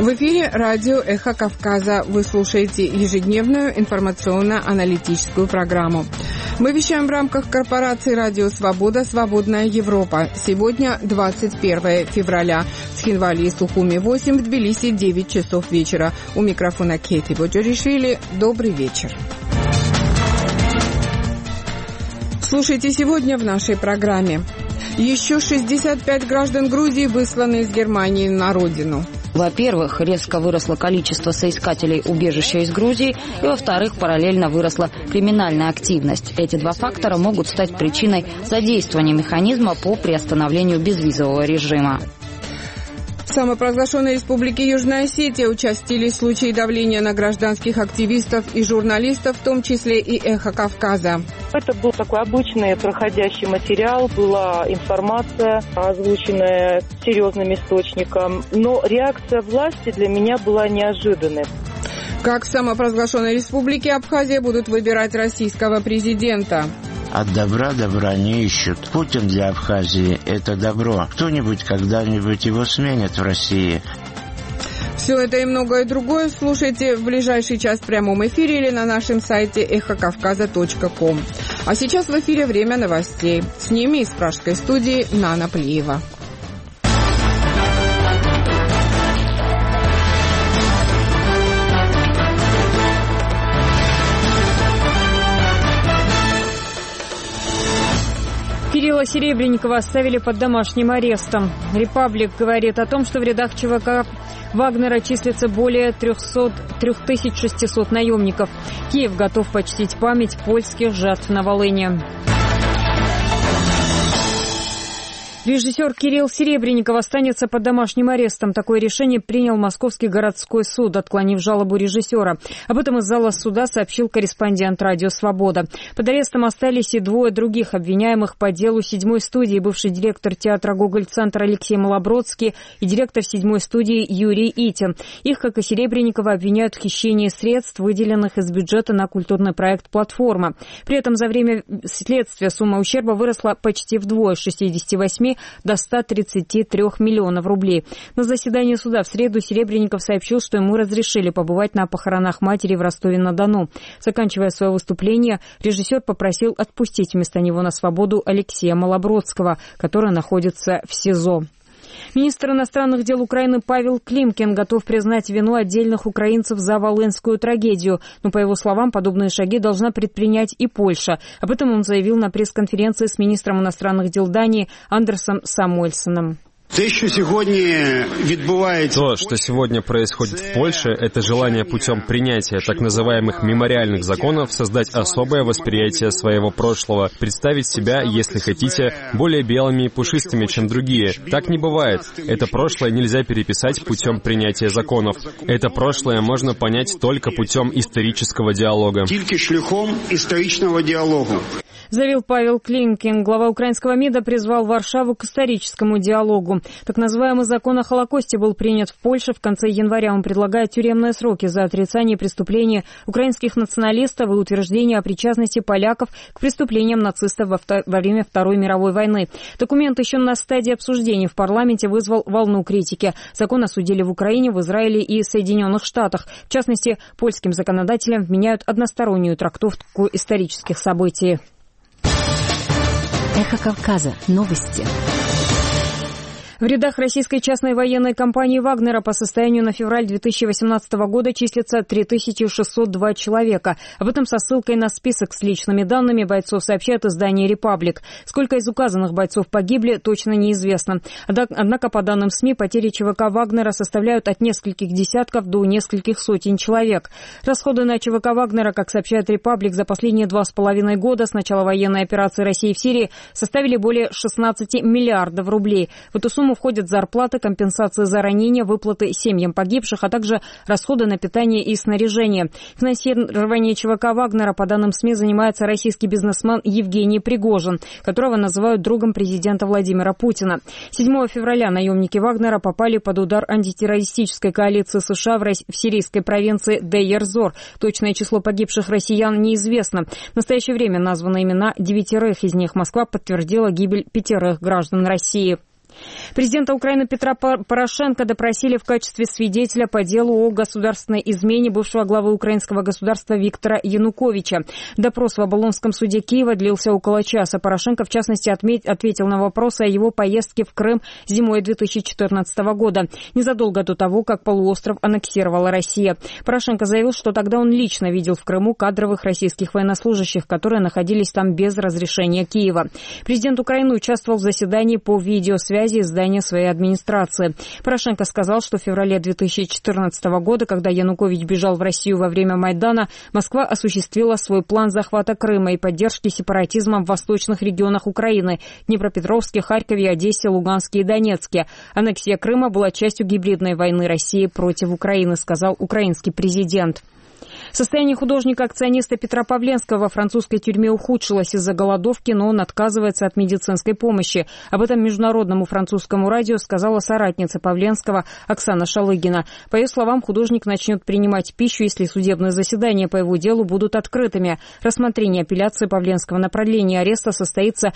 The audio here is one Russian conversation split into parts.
В эфире радио «Эхо Кавказа». Вы слушаете ежедневную информационно-аналитическую программу. Мы вещаем в рамках корпорации «Радио Свобода. Свободная Европа». Сегодня 21 февраля. В Цхинвале и Сухуми 8, в Тбилиси 9 часов вечера. У микрофона Кейти Боджоришвили. Добрый вечер. Слушайте сегодня в нашей программе. Еще 65 граждан Грузии высланы из Германии на родину. Во-первых, резко выросло количество соискателей убежища из Грузии, и, во-вторых, параллельно выросла криминальная активность. Эти два фактора могут стать причиной задействования механизма по приостановлению безвизового режима. В самопровозглашенной республике Южная Осетия участились случаи давления на гражданских активистов и журналистов, в том числе и «Эхо Кавказа». Это был такой обычный проходящий материал, была информация, озвученная серьезным источником, но реакция власти для меня была неожиданной. Как в самопровозглашенной республике Абхазия будут выбирать российского президента? От добра не ищут. Путин для Абхазии – это добро. Кто-нибудь когда-нибудь его сменит в России. Все это и многое другое слушайте в ближайший час в прямом эфире или на нашем сайте эхокавказа.ком. А сейчас в эфире время новостей. С ними из пражской студии Нана Плиева. Кирилла Серебренникова оставили под домашним арестом. «Репаблик» говорит о том, что в рядах ЧВК Вагнера числится более 3600 наемников. Киев готов почтить память польских жертв на Волыни. Режиссер Кирилл Серебренников останется под домашним арестом. Такое решение принял Московский городской суд, отклонив жалобу режиссера. Об этом из зала суда сообщил корреспондент «Радио Свобода». Под арестом остались и двое других обвиняемых по делу 7-й студии, бывший директор театра «Гоголь-центр» Алексей Малобродский и директор 7-й студии Юрий Итин. Их, как и Серебренникова, обвиняют в хищении средств, выделенных из бюджета на культурный проект «Платформа». При этом за время следствия сумма ущерба выросла почти вдвое, с 68 до 133 миллионов рублей. На заседании суда в среду Серебренников сообщил, что ему разрешили побывать на похоронах матери в Ростове-на-Дону. Заканчивая свое выступление, режиссер попросил отпустить вместо него на свободу Алексея Малобродского, который находится в СИЗО. Министр иностранных дел Украины Павел Климкин готов признать вину отдельных украинцев за волынскую трагедию. Но, по его словам, подобные шаги должна предпринять и Польша. Об этом он заявил на пресс-конференции с министром иностранных дел Дании Андерсом Самуэльсоном. То, что сегодня происходит в Польше, это желание путем принятия так называемых мемориальных законов создать особое восприятие своего прошлого, представить себя, если хотите, более белыми и пушистыми, чем другие. Так не бывает. Это прошлое нельзя переписать путем принятия законов. Это прошлое можно понять только путем исторического диалога. Заявил Павел Климкин. Глава украинского МИДа призвал Варшаву к историческому диалогу. Так называемый закон о Холокосте был принят в Польше в конце января. Он предлагает тюремные сроки за отрицание преступлений украинских националистов и утверждение о причастности поляков к преступлениям нацистов во время Второй мировой войны. Документ еще на стадии обсуждения в парламенте вызвал волну критики. Закон осудили в Украине, в Израиле и Соединенных Штатах. В частности, польским законодателям вменяют одностороннюю трактовку исторических событий. Эхо Кавказа. Новости. В рядах российской частной военной компании «Вагнера» по состоянию на февраль 2018 года числится 3602 человека. Об этом со ссылкой на список с личными данными бойцов сообщает издание «Репаблик». Сколько из указанных бойцов погибли, точно неизвестно. Однако, по данным СМИ, потери ЧВК «Вагнера» составляют от нескольких десятков до нескольких сотен человек. Расходы на ЧВК «Вагнера», как сообщает «Репаблик», за последние 2,5 года с начала военной операции России в Сирии составили более 16 миллиардов рублей. В эту сумму входят зарплаты, компенсации за ранения, выплаты семьям погибших, а также расходы на питание и снаряжение. Финансирование ЧВК «Вагнера», по данным СМИ, занимается российский бизнесмен Евгений Пригожин, которого называют другом президента Владимира Путина. 7 февраля наемники «Вагнера» попали под удар антитеррористической коалиции США в сирийской провинции Дейр-Зор. Точное число погибших россиян неизвестно. В настоящее время названы имена 9, из них Москва подтвердила гибель 5 граждан России. Президента Украины Петра Порошенко допросили в качестве свидетеля по делу о государственной измене бывшего главы украинского государства Виктора Януковича. Допрос в Оболонском суде Киева длился около часа. Порошенко, в частности, ответил на вопросы о его поездке в Крым зимой 2014 года, незадолго до того, как полуостров аннексировала Россия. Порошенко заявил, что тогда он лично видел в Крыму кадровых российских военнослужащих, которые находились там без разрешения Киева. Президент Украины участвовал в заседании по видеосвязи из здания своей администрации. Порошенко сказал, что в феврале 2014 года, когда Янукович бежал в Россию во время Майдана, Москва осуществила свой план захвата Крыма и поддержки сепаратизма в восточных регионах Украины – Днепропетровске, Харькове, Одессе, Луганске и Донецке. Аннексия Крыма была частью гибридной войны России против Украины, сказал украинский президент. Состояние художника-акциониста Петра Павленского во французской тюрьме ухудшилось из-за голодовки, но он отказывается от медицинской помощи. Об этом международному французскому радио сказала соратница Павленского Оксана Шалыгина. По ее словам, художник начнет принимать пищу, если судебные заседания по его делу будут открытыми. Рассмотрение апелляции Павленского на продление ареста состоится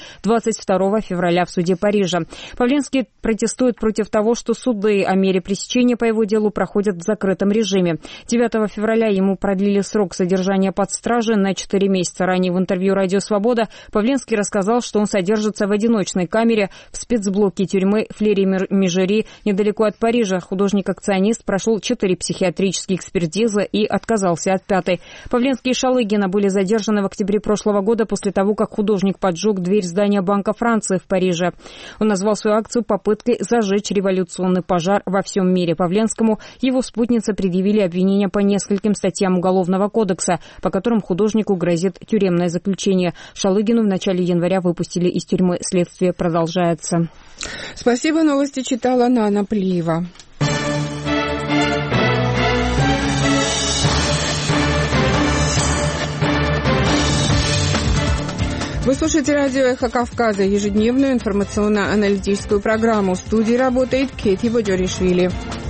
22 февраля в суде Парижа. Павленский протестует против того, что суды о мере пресечения по его делу проходят в закрытом режиме. 9 февраля ему продлили срок содержания под стражей на 4 месяца. Ранее в интервью «Радио Свобода» Павленский рассказал, что он содержится в одиночной камере в спецблоке тюрьмы Флери-Межери недалеко от Парижа. Художник-акционист прошел 4 психиатрические экспертизы и отказался от 5-й. Павленский и Шалыгина были задержаны в октябре прошлого года после того, как художник поджег дверь здания Банка Франции в Париже. Он назвал свою акцию попыткой зажечь революционный пожар во всем мире. Павленскому его спутницы предъявили обвинения по нескольким статьям Уголовного кодекса, по которым художнику грозит тюремное заключение. Шалыгину в начале января выпустили из тюрьмы. Следствие продолжается. Спасибо. Новости читала Нана Плиева. Вы слушаете радио «Эхо Кавказа», ежедневную информационно-аналитическую программу. В студии работает Кети Бодёришвили.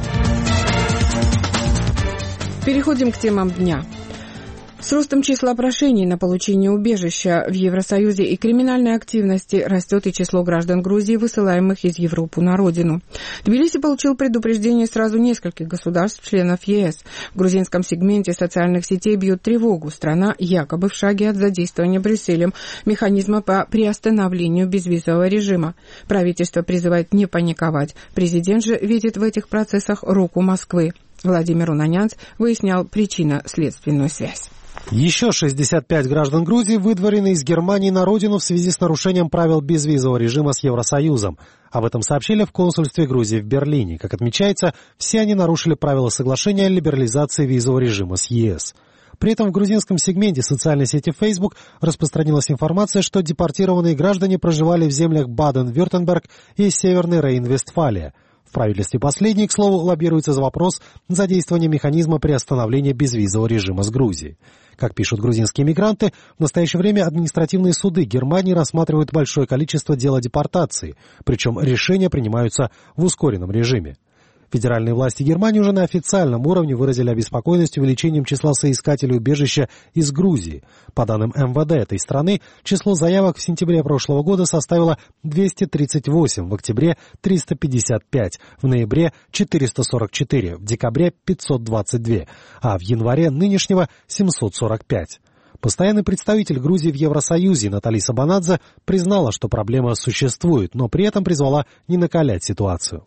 Переходим к темам дня. С ростом числа прошений на получение убежища в Евросоюзе и криминальной активности растет и число граждан Грузии, высылаемых из Европы на родину. Тбилиси получил предупреждение сразу нескольких государств-членов ЕС. В грузинском сегменте социальных сетей бьют тревогу. Страна якобы в шаге от задействования Брюсселем механизма по приостановлению безвизового режима. Правительство призывает не паниковать. Президент же видит в этих процессах руку Москвы. Владимир Унанянц выяснял причинно-следственную связь. Еще 65 граждан Грузии выдворены из Германии на родину в связи с нарушением правил безвизового режима с Евросоюзом. Об этом сообщили в консульстве Грузии в Берлине. Как отмечается, все они нарушили правила соглашения о либерализации визового режима с ЕС. При этом в грузинском сегменте социальной сети Facebook распространилась информация, что депортированные граждане проживали в землях Баден-Вюртемберг и Северной Рейн-Вестфалия. В правительстве последней, к слову, лоббируется за вопрос задействования механизма приостановления безвизового режима с Грузией. Как пишут грузинские мигранты, в настоящее время административные суды Германии рассматривают большое количество дел о депортации, причем решения принимаются в ускоренном режиме. Федеральные власти Германии уже на официальном уровне выразили обеспокоенность увеличением числа соискателей убежища из Грузии. По данным МВД этой страны, число заявок в сентябре прошлого года составило 238, в октябре — 355, в ноябре — 444, в декабре — 522, а в январе нынешнего — 745. Постоянный представитель Грузии в Евросоюзе Натали Сабанадзе признала, что проблема существует, но при этом призвала не накалять ситуацию.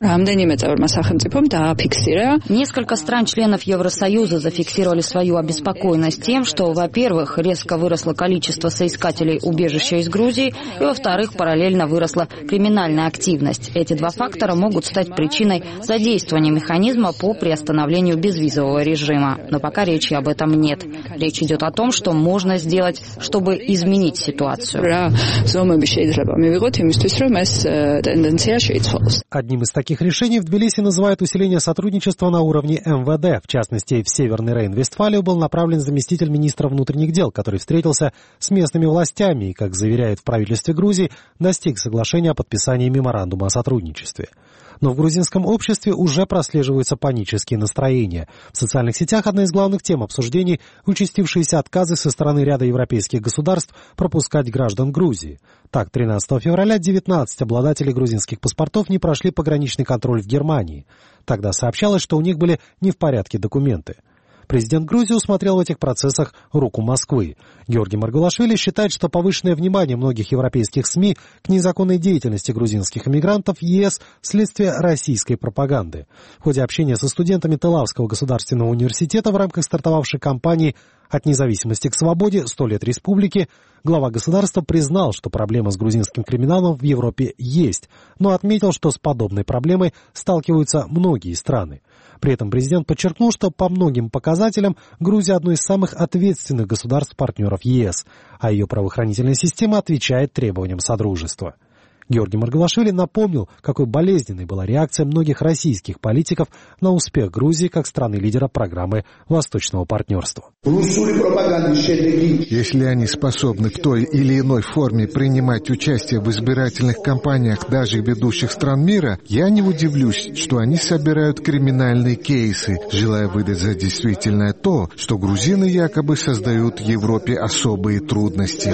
Несколько стран-членов Евросоюза зафиксировали свою обеспокоенность тем, что, во-первых, резко выросло количество соискателей убежища из Грузии, и, во-вторых, параллельно выросла криминальная активность. Эти два фактора могут стать причиной задействования механизма по приостановлению безвизового режима. Но пока речи об этом нет. Речь идет о том, что можно сделать, чтобы изменить ситуацию. Одним из таких решений в Тбилиси называют усиление сотрудничества на уровне МВД. В частности, в Северный Рейн-Вестфалию был направлен заместитель министра внутренних дел, который встретился с местными властями и, как заверяют в правительстве Грузии, достиг соглашения о подписании меморандума о сотрудничестве. Но в грузинском обществе уже прослеживаются панические настроения. В социальных сетях одна из главных тем обсуждений – участившиеся отказы со стороны ряда европейских государств пропускать граждан Грузии. Так, 13 февраля 19 обладателей грузинских паспортов не прошли пограничный контроль в Германии. Тогда сообщалось, что у них были не в порядке документы. Президент Грузии усмотрел в этих процессах руку Москвы. Георгий Маргулашвили считает, что повышенное внимание многих европейских СМИ к незаконной деятельности грузинских иммигрантов в ЕС – следствие российской пропаганды. В ходе общения со студентами Телавского государственного университета в рамках стартовавшей кампании «От независимости к свободе. 100 лет республики» глава государства признал, что проблема с грузинским криминалом в Европе есть, но отметил, что с подобной проблемой сталкиваются многие страны. При этом президент подчеркнул, что по многим показателям Грузия одно из самых ответственных государств-партнеров ЕС, а ее правоохранительная система отвечает требованиям Содружества. Георгий Маргулашвили напомнил, какой болезненной была реакция многих российских политиков на успех Грузии как страны-лидера программы Восточного партнерства. Если они способны в той или иной форме принимать участие в избирательных кампаниях даже ведущих стран мира, я не удивлюсь, что они собирают криминальные кейсы, желая выдать за действительное то, что грузины якобы создают в Европе особые трудности.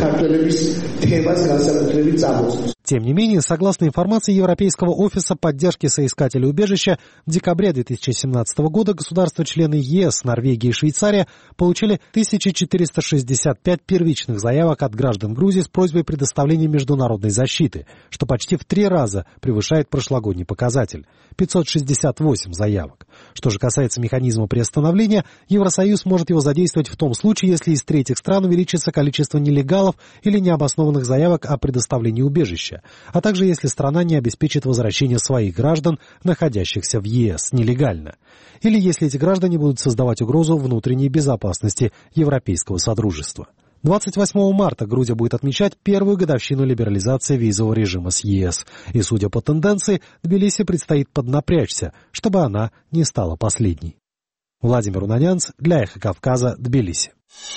Тем не менее, согласно информации Европейского офиса поддержки соискателей убежища, в декабре 2017 года государства-члены ЕС, Норвегия и Швейцария получили 1465 первичных заявок от граждан Грузии с просьбой предоставления международной защиты, что почти в 3 раза превышает прошлогодний показатель – 568 заявок. Что же касается механизма приостановления, Евросоюз может его задействовать в том случае, если из третьих стран увеличится количество нелегалов или необоснованных заявок о предоставлении убежища, а также если страна не обеспечит возвращение своих граждан, находящихся в ЕС, нелегально, или если эти граждане будут создавать угрозу внутренней безопасности Европейского Содружества. 28 марта Грузия будет отмечать первую годовщину либерализации визового режима с ЕС, и, судя по тенденции, Тбилиси предстоит поднапрячься, чтобы она не стала последней. Владимир Унанянц для «Эхо Кавказа», Тбилиси.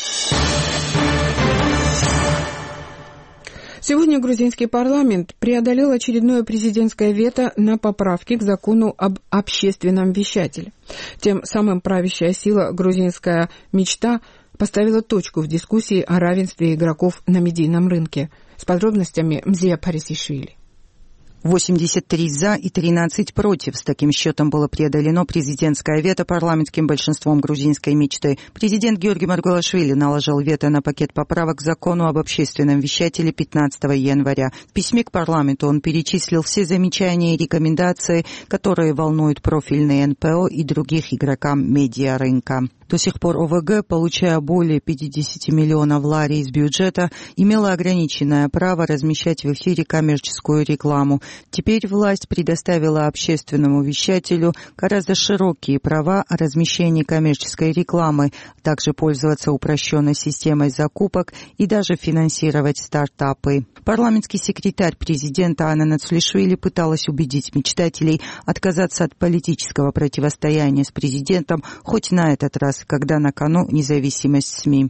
Сегодня грузинский парламент преодолел очередное президентское вето на поправки к закону об общественном вещателе. Тем самым правящая сила «Грузинская мечта» поставила точку в дискуссии о равенстве игроков на медийном рынке. С подробностями Мзия Парисишвили. 83 за и 13 против. С таким счетом было преодолено президентское вето парламентским большинством грузинской мечты. Президент Георгий Маргулашвили наложил вето на пакет поправок к закону об общественном вещателе 15 января. В письме к парламенту он перечислил все замечания и рекомендации, которые волнуют профильные НПО и других игрокам медиарынка. До сих пор ОВГ, получая более 50 миллионов лари из бюджета, имела ограниченное право размещать в эфире коммерческую рекламу. Теперь власть предоставила общественному вещателю гораздо широкие права о размещении коммерческой рекламы, а также пользоваться упрощенной системой закупок и даже финансировать стартапы. Парламентский секретарь президента Анна Нацлишвили пыталась убедить мечтателей отказаться от политического противостояния с президентом хоть на этот раз, когда на кону независимость СМИ.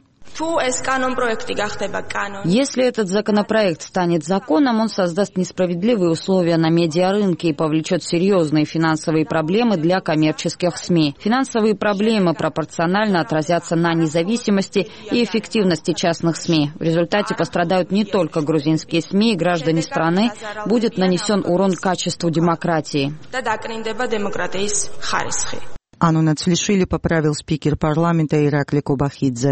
Если этот законопроект станет законом, он создаст несправедливые условия на медиарынке и повлечет серьезные финансовые проблемы для коммерческих СМИ. Финансовые проблемы пропорционально отразятся на независимости и эффективности частных СМИ. В результате пострадают не только грузинские СМИ и граждане страны, будет нанесен урон качеству демократии. Анну Нацлишвили поправил спикер парламента Иракли Кобахидзе.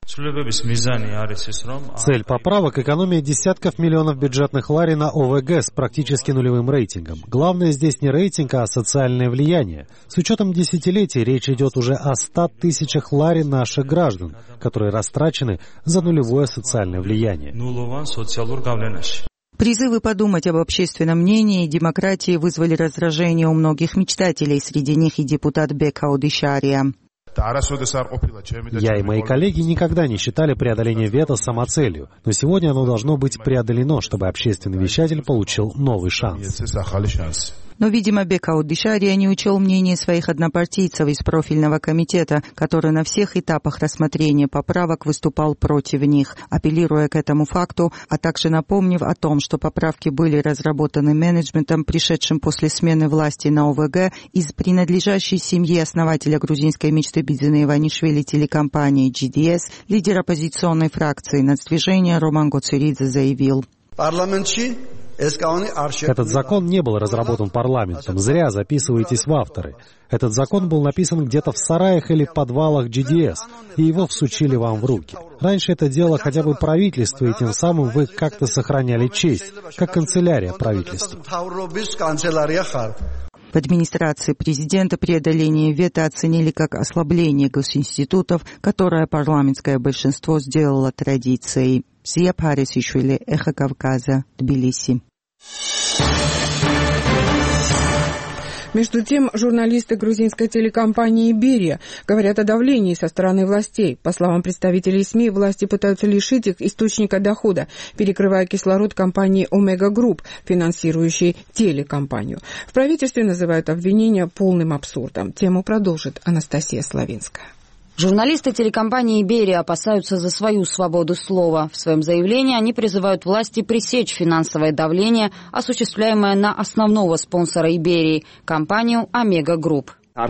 Цель поправок – экономия десятков миллионов бюджетных лари на ОВГ с практически нулевым рейтингом. Главное здесь не рейтинг, а социальное влияние. С учетом десятилетий речь идет уже о 100 тысячах лари наших граждан, которые растрачены за нулевое социальное влияние. Призывы подумать об общественном мнении и демократии вызвали раздражение у многих мечтателей, среди них и депутат Бекхауди Шария. Я и мои коллеги никогда не считали преодоление вето самоцелью, но сегодня оно должно быть преодолено, чтобы общественный вещатель получил новый шанс. Но, видимо, Бекаут Дишария не учел мнение своих однопартийцев из профильного комитета, который на всех этапах рассмотрения поправок выступал против них, апеллируя к этому факту, а также напомнив о том, что поправки были разработаны менеджментом, пришедшим после смены власти на ОВГ из принадлежащей семье основателя грузинской мечты Бидзина Иванишвили телекомпании GDS, лидер оппозиционной фракции нацдвижения Роман Гоцеридзе заявил: этот закон не был разработан парламентом. Зря записываетесь в авторы. Этот закон был написан где-то в сараях или подвалах GDS, и его всучили вам в руки. Раньше это делало хотя бы правительство, и тем самым вы как-то сохраняли честь, как канцелярия правительства. В администрации президента преодоление вето оценили как ослабление госинститутов, которое парламентское большинство сделало традицией. Зия Парисишвили, Эхо Кавказа, Тбилиси. Между тем, журналисты грузинской телекомпании «Берия» говорят о давлении со стороны властей. По словам представителей СМИ, власти пытаются лишить их источника дохода, перекрывая кислород компании «Омега Групп», финансирующей телекомпанию. В правительстве называют обвинения полным абсурдом. Тему продолжит Анастасия Славинская. Журналисты телекомпании «Берия» опасаются за свою свободу слова. В своем заявлении они призывают власти пресечь финансовое давление, осуществляемое на основного спонсора «Иберии» – компанию «Омега Групп».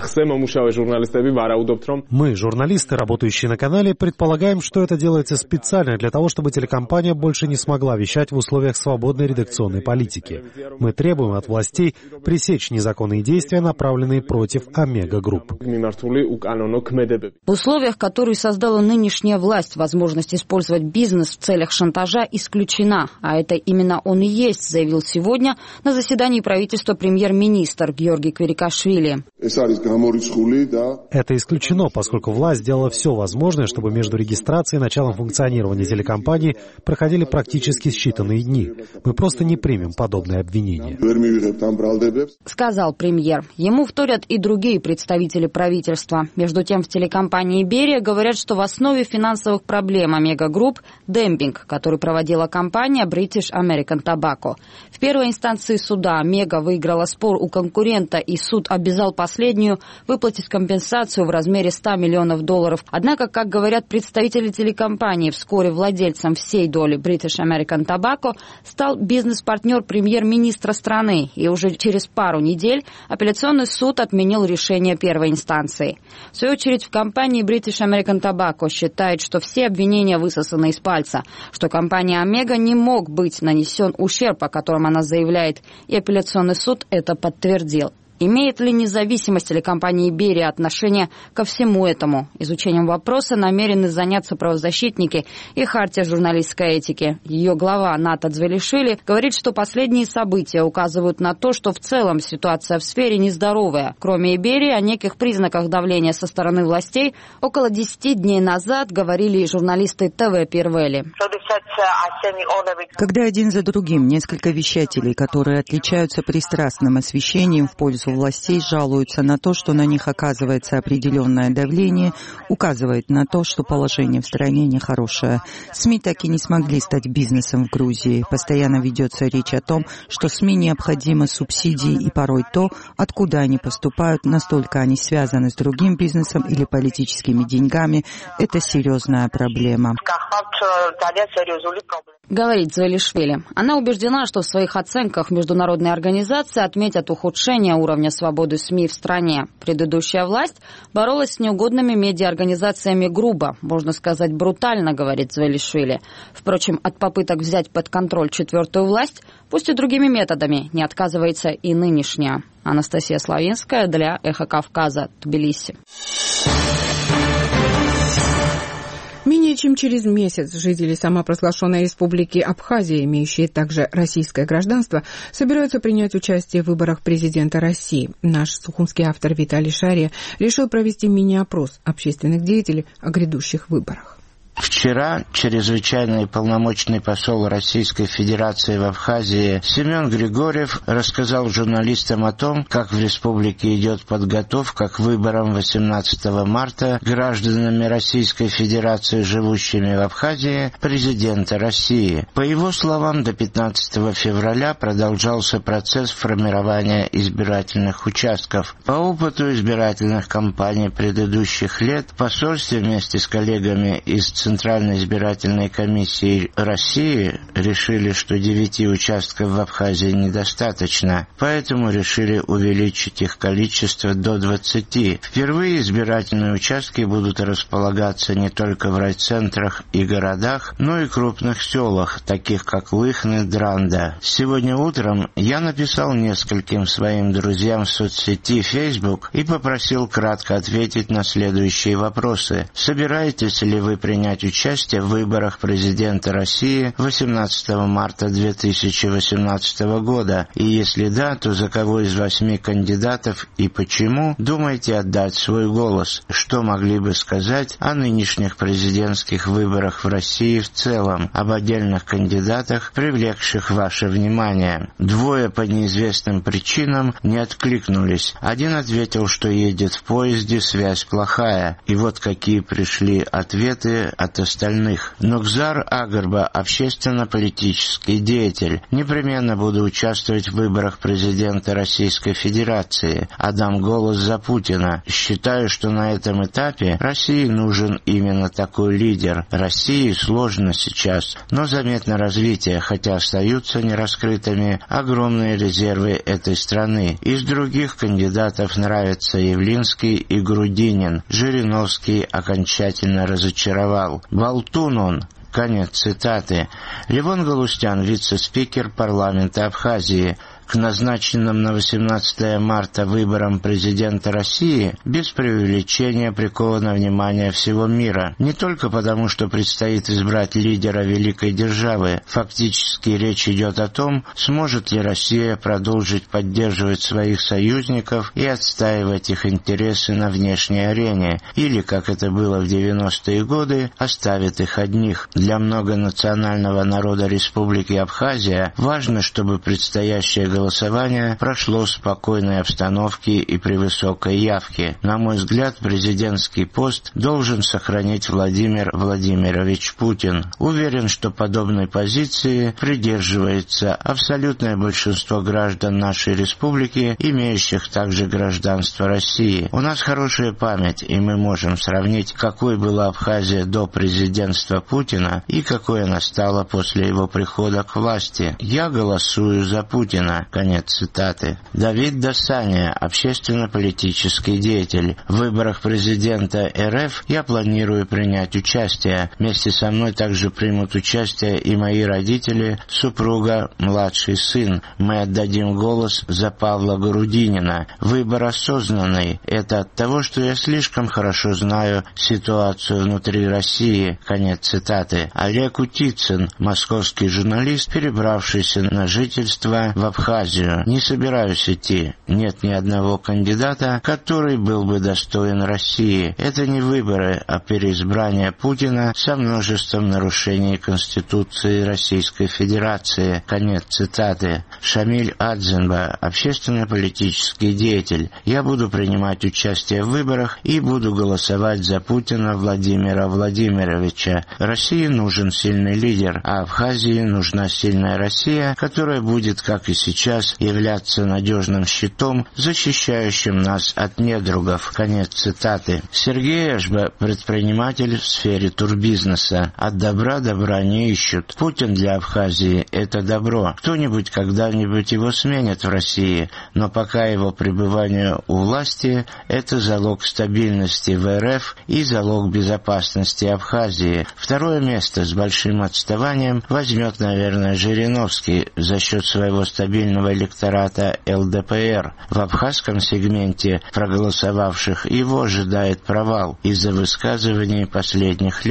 Мы, журналисты, работающие на канале, предполагаем, что это делается специально для того, чтобы телекомпания больше не смогла вещать в условиях свободной редакционной политики. Мы требуем от властей пресечь незаконные действия, направленные против Омега Групп. В условиях, которые создала нынешняя власть, возможность использовать бизнес в целях шантажа исключена. А это именно он и есть, заявил сегодня на заседании правительства премьер-министр Георгий Кверикашвили. Это исключено, поскольку власть сделала все возможное, чтобы между регистрацией и началом функционирования телекомпании проходили практически считанные дни. Мы просто не примем подобные обвинения. Сказал премьер. Ему вторят и другие представители правительства. Между тем, в телекомпании «Берия» говорят, что в основе финансовых проблем Омега Групп – демпинг, который проводила компания British American Tobacco. В первой инстанции суда Омега выиграла спор у конкурента, и суд обязал последнюю выплатить компенсацию в размере $100 миллионов. Однако, как говорят представители телекомпании, вскоре владельцем всей доли British American Tobacco стал бизнес-партнер премьер-министра страны, и уже через пару недель апелляционный суд отменил решение первой инстанции. В свою очередь, в компании British American Tobacco считает, что все обвинения высосаны из пальца, что компания Омега не мог быть нанесен ущерб, о котором она заявляет, и апелляционный суд это подтвердил. Имеет ли независимость телекомпании «Берия» отношение ко всему этому? Изучением вопроса намерены заняться правозащитники и Хартия журналистской этики. Ее глава Ната Дзвелишвили говорит, что последние события указывают на то, что в целом ситуация в сфере нездоровая. Кроме «Берии», о неких признаках давления со стороны властей около 10 дней назад говорили и журналисты ТВ Пирвели. Когда один за другим несколько вещателей, которые отличаются пристрастным освещением в пользу властей, жалуются на то, что на них оказывается определенное давление, указывает на то, что положение в стране нехорошее. СМИ так и не смогли стать бизнесом в Грузии. Постоянно ведется речь о том, что СМИ необходимы субсидии, и порой то, откуда они поступают, настолько они связаны с другим бизнесом или политическими деньгами. Это серьезная проблема. Говорит Звелишвили. Она убеждена, что в своих оценках международные организации отметят ухудшение уровня свободы СМИ в стране. Предыдущая власть боролась с неугодными медиаорганизациями грубо, можно сказать, брутально, говорит Звелишвили. Впрочем, от попыток взять под контроль четвертую власть, пусть и другими методами, не отказывается и нынешняя. Анастасия Славинская для Эхо Кавказа, Тбилиси. Менее чем через месяц жители самопровозглашенной республики Абхазия, имеющие также российское гражданство, собираются принять участие в выборах президента России. Наш сухумский автор Виталий Шария решил провести мини-опрос общественных деятелей о грядущих выборах. Вчера чрезвычайный полномочный посол Российской Федерации в Абхазии Семен Григорьев рассказал журналистам о том, как в республике идет подготовка к выборам 18 марта гражданами Российской Федерации, живущими в Абхазии, президента России. По его словам, до 15 февраля продолжался процесс формирования избирательных участков. По опыту избирательных кампаний предыдущих лет в посольстве вместе с коллегами из Центральной избирательной комиссии России решили, что 9 участков в Абхазии недостаточно, поэтому решили увеличить их количество до 20. Впервые избирательные участки будут располагаться не только в райцентрах и городах, но и крупных селах, таких как Лыхны, Дранда. Сегодня утром я написал нескольким своим друзьям в соцсети Facebook и попросил кратко ответить на следующие вопросы. Собираетесь ли вы принять участие в выборах президента России 18 марта 2018 года? И если да, то за кого из 8 кандидатов и почему думаете отдать свой голос? Что могли бы сказать о нынешних президентских выборах в России в целом, об отдельных кандидатах, привлекших ваше внимание? 2 по неизвестным причинам не откликнулись. Один ответил, что едет в поезде, связь плохая. И вот какие пришли ответы от остальных. Нукзар Агарба, общественно-политический деятель. Непременно буду участвовать в выборах президента Российской Федерации. Отдам голос за Путина. Считаю, что на этом этапе России нужен именно такой лидер. России сложно сейчас, но заметно развитие, хотя остаются нераскрытыми огромные резервы этой страны. Из других кандидатов нравятся Явлинский и Грудинин. Жириновский окончательно разочаровал. Болтун он. Конец цитаты. Левон Галустян, вице-спикер парламента Абхазии. К назначенным на 18 марта выборам президента России без преувеличения приковано внимание всего мира. Не только потому, что предстоит избрать лидера великой державы. Фактически речь идет о том, сможет ли Россия продолжить поддерживать своих союзников и отстаивать их интересы на внешней арене, или, как это было в 90-е годы, оставит их одних. Для многонационального народа Республики Абхазия важно, чтобы предстоящее голосование прошло в спокойной обстановке и при высокой явке. На мой взгляд, президентский пост должен сохранить Владимир Владимирович Путин. Уверен, что подобной позиции придерживается абсолютное большинство граждан нашей республики, имеющих также гражданство России. У нас хорошая память, и мы можем сравнить, какой была Абхазия до президентства Путина и какой она стала после его прихода к власти. Я голосую за Путина. Конец цитаты. Давид Досаня, общественно-политический деятель. В выборах президента РФ я планирую принять участие. Вместе со мной также примут участие и мои родители, супруга, младший сын. Мы отдадим голос за Павла Грудинина. Выбор осознанный. Это от того, что я слишком хорошо знаю ситуацию внутри России. Конец цитаты. Олег Утицын, московский журналист, перебравшийся на жительство в Абхазию. Не собираюсь идти. Нет ни одного кандидата, который был бы достоин России. Это не выборы, а переизбрание Путина со множеством нарушений Конституции Российской Федерации. Конец цитаты. Шамиль Адзенба, общественно-политический деятель. Я буду принимать участие в выборах и буду голосовать за Путина Владимира Владимировича. России нужен сильный лидер, а Абхазии нужна сильная Россия, которая будет, как и сейчас, являться надежным щитом, защищающим нас от недругов. Конец цитаты. Сергей Эшба, предприниматель в сфере турбизнеса. От добра добра не ищут. Путин для Абхазии — это добро. Кто-нибудь когда-нибудь его сменит в России, но пока его пребывание у власти — это залог стабильности в РФ и залог безопасности Абхазии. Второе место с большим отставанием возьмет, наверное, Жириновский за счет своего стабильного электората ЛДПР. В абхазском сегменте проголосовавших его ожидает провал из-за высказываний последних лет.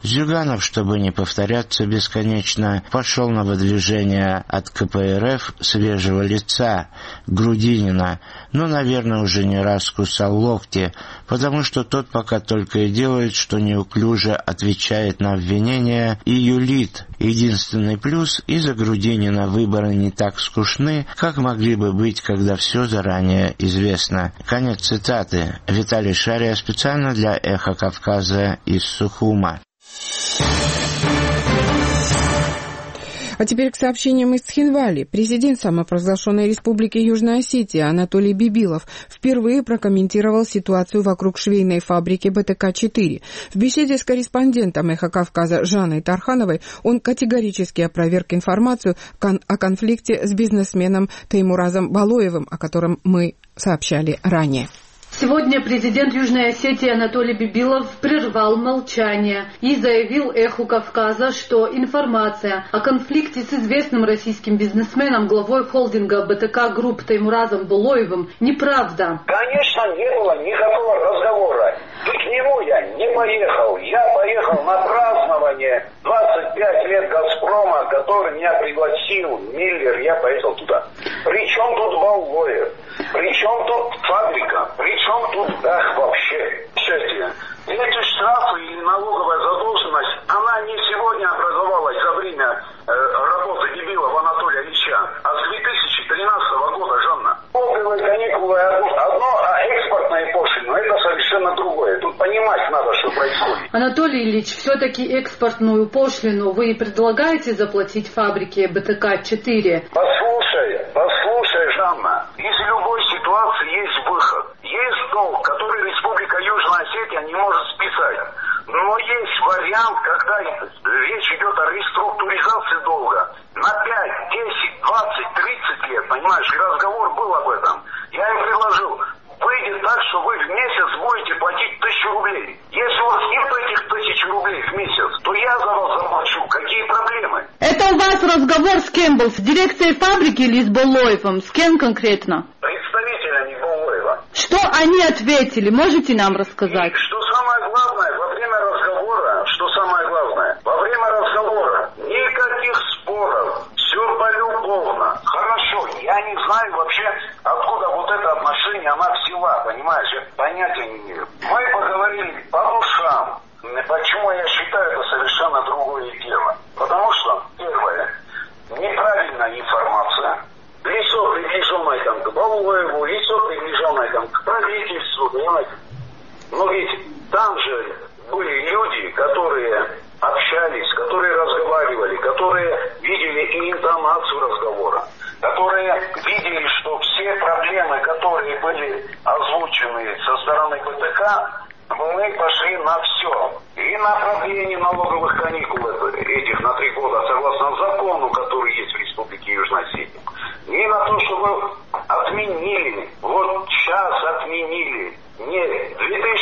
Зюганов, чтобы не повторяться бесконечно, пошел на выдвижение от КПРФ свежего лица, Грудинина, но, наверное, уже не раз кусал локти, потому что тот пока только и делает, что неуклюже отвечает на обвинения и юлит. Единственный плюс — из-за Грудинина выборы не так скучны, как могли бы быть, когда все заранее известно. Конец цитаты. Виталий Шария специально для «Эхо Кавказа» из Сухума. А теперь к сообщениям из Цхинвали. Президент самопровозглашенной республики Южная Осетия Анатолий Бибилов впервые прокомментировал ситуацию вокруг швейной фабрики БТК-4. В беседе с корреспондентом «Эхо Кавказа» Жанной Тархановой он категорически опроверг информацию о конфликте с бизнесменом Теймуразом Балоевым, о котором мы сообщали ранее. Сегодня президент Южной Осетии Анатолий Бибилов прервал молчание и заявил «Эху Кавказа», что информация о конфликте с известным российским бизнесменом, главой холдинга БТК Групп Теймуразом Балоевым, неправда. Конечно, не было никакого разговора. И к нему я не поехал. Я поехал на празднование 25 лет «Газпрома», который меня пригласил, Миллер, я поехал туда. Причем тут Балоев? Причем тут фабрика? Причем тут дах вообще? Эти штрафы или налоговая задолженность, она не сегодня образовалась за время работы Бибилова Анатолия Ильича, а с 2013 года, Жанна. Налоговые каникулы одно, а экспортные пошлины это совершенно другое. Тут понимать надо, что происходит. Анатолий Ильич, все-таки экспортную пошлину вы предлагаете заплатить фабрике БТК-4? Послушай, Жанна, из любой ситуации есть выход. Есть долг, который Республика Южная Осетия не может списать. Но есть вариант, когда речь идет о реструктуризации долга на 5, 10, 20, 30 лет, понимаешь, и разговор был об этом. Я им предложил, выйдет так, что вы в месяц будете платить 1000 рублей. Если у вас нет этих 1000 рублей в месяц, то я за вас заплачу. Какие проблемы? Это у вас разговор с кем был? С дирекцией фабрики или с Балоевым? С кем конкретно? Представителями Балоева. Что они ответили? Можете нам рассказать? Что самое главное, во время разговора, никаких споров, все полюбовно. Хорошо, я не знаю вообще, откуда вот это отношение она взяла, понимаешь, я понятия не имею. Мы поговорили по душам. Почему я считаю это совершенно другое дело? Потому что, первое, неправильная информация. Лицо, приближенное там к Балоеву, лицо, приближенное там к правительству, понимаете? Но ведь там же были люди, которые общались, которые разговаривали, которые видели и интонацию разговора, которые видели, что все проблемы, которые были озвучены со стороны БТК, мы пошли на все. И на продление налоговых каникул этих на 3 года, согласно закону, который есть в Республике Южная Осетия. И на то, чтобы отменили, вот сейчас отменили, не в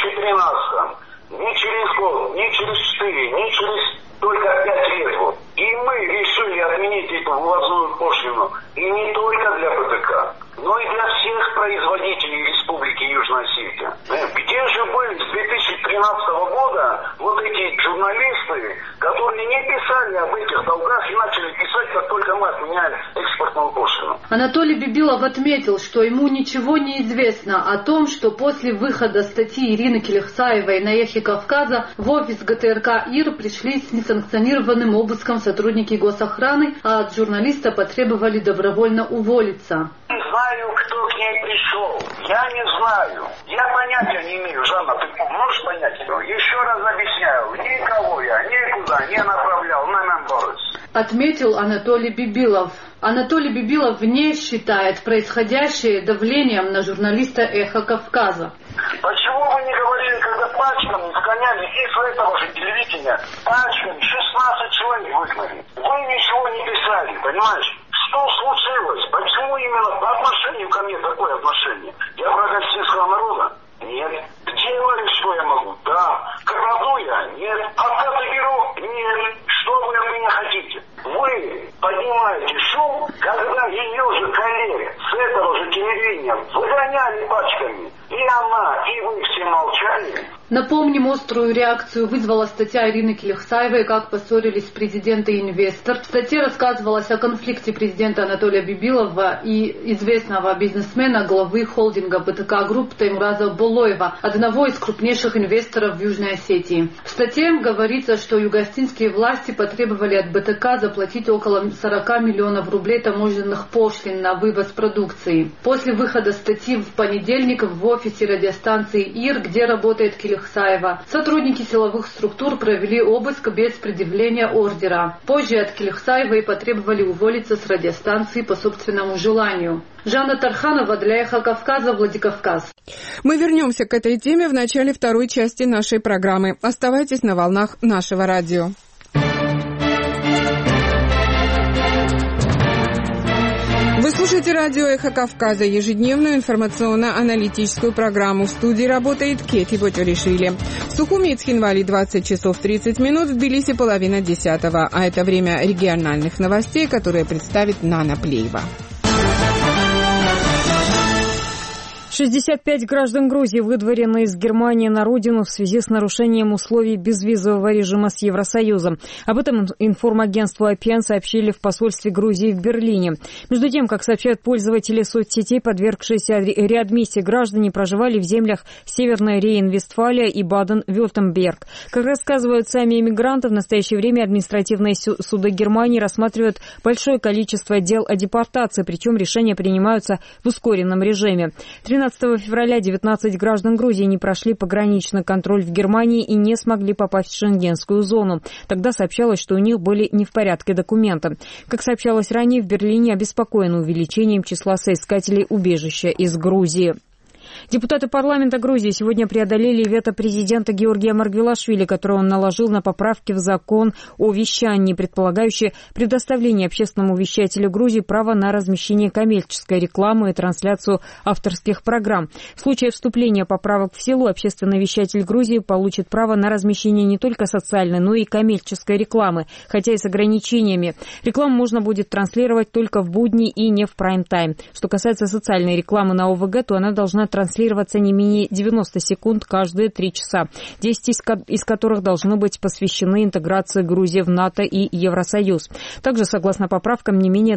2013, не через год, не через 4, не через только 5 лет. Вот. И мы решили отменить эту ввозную пошлину. И не только для БТК, но и для всех производителей Республики Южная Осетия. Где же были с 2013 года вот эти журналисты, которые не писали об этих долгах и начали писать, как только мы отменяли экспортную пошлину? Анатолий Бибилов отметил, что ему ничего не известно о том, что после выхода статьи Ирины Келехсаевой на «Эхе Кавказа» в офис ГТРК ИР пришли с несанкционированным обыском сотрудники госохраны, а от журналиста потребовали добровольно уволиться. Не знаю, кто к ней пришел. Я не знаю. Я понятия не имею. Жанна, ты можешь понять? Еще раз объясняю. Никого я никуда не направлял на Мемборец. Отметил Анатолий Бибилов. Анатолий Бибилов не считает происходящее давлением на журналиста «Эхо Кавказа». Почему вы не говорили, когда пачками вгоняли из этого же телевидения, пачками 16 человек выгнали? Вы ничего не писали, понимаешь? Что случилось? Почему именно по отношению ко мне такое отношение? Я враг осетинского народа? Нет. Делали, что я могу? Да. Краду я? Нет. Откаты беру? Нет. Что вы от меня хотите? Вы поднимаете шум, когда ее же коллег с этого же телевидения выгоняли пачками. И она, и вы все молчали. Напомним, острую реакцию вызвала статья Ирины Келихсаевой «Как поссорились президент и инвестор». В статье рассказывалось о конфликте президента Анатолия Бибилова и известного бизнесмена, главы холдинга БТК Групп Таймураза Болоева, одного из крупнейших инвесторов в Южной Осетии. В статье говорится, что юго-осетинские власти потребовали от БТК заплатить около 40 миллионов рублей таможенных пошлин на вывоз продукции. После выхода статьи в понедельник в офисе радиостанции ИР, где работает Келихсаева, сотрудники силовых структур провели обыск без предъявления ордера. Позже от Келихсаевой потребовали уволиться с радиостанции по собственному желанию. Жанна Тарханова для Эхо Кавказа, Владикавказ. Мы вернемся к этой теме в начале второй части нашей программы. Оставайтесь на волнах нашего радио. Вы слушаете радио «Эхо Кавказа», ежедневную информационно-аналитическую программу. В студии работает Кети Ботюришвили. В Сухуми и Цхинвали 20 часов 30 минут, в Тбилиси 9:30. А это время региональных новостей, которые представит Нана Плеева. 65 граждан Грузии выдворены из Германии на родину в связи с нарушением условий безвизового режима с Евросоюзом. Об этом информагентству APN сообщили в посольстве Грузии в Берлине. Между тем, как сообщают пользователи соцсетей, подвергшиеся реадмиссии граждане проживали в землях Северной Рейн-Вестфалия и Баден-Вюртемберг. Как рассказывают сами эмигранты, в настоящее время административные суды Германии рассматривают большое количество дел о депортации, причем решения принимаются в ускоренном режиме. 13 февраля 19 граждан Грузии не прошли пограничный контроль в Германии и не смогли попасть в шенгенскую зону. Тогда сообщалось, что у них были не в порядке документы. Как сообщалось ранее, в Берлине обеспокоены увеличением числа соискателей убежища из Грузии. Депутаты парламента Грузии сегодня преодолели вето президента Георгия Маргвелашвили, которое он наложил на поправки в закон о вещании, предполагающие предоставление общественному вещателю Грузии права на размещение коммерческой рекламы и трансляцию авторских программ. В случае вступления поправок в силу общественный вещатель Грузии получит право на размещение не только социальной, но и коммерческой рекламы, хотя и с ограничениями. Рекламу можно будет транслировать только в будни и не в прайм-тайм. Что касается социальной рекламы на ОВГ, то она должна транслироваться не менее 90 секунд каждые 3 часа, 10 из которых должны быть посвящены интеграции Грузии в НАТО и Евросоюз. Также, согласно поправкам, не менее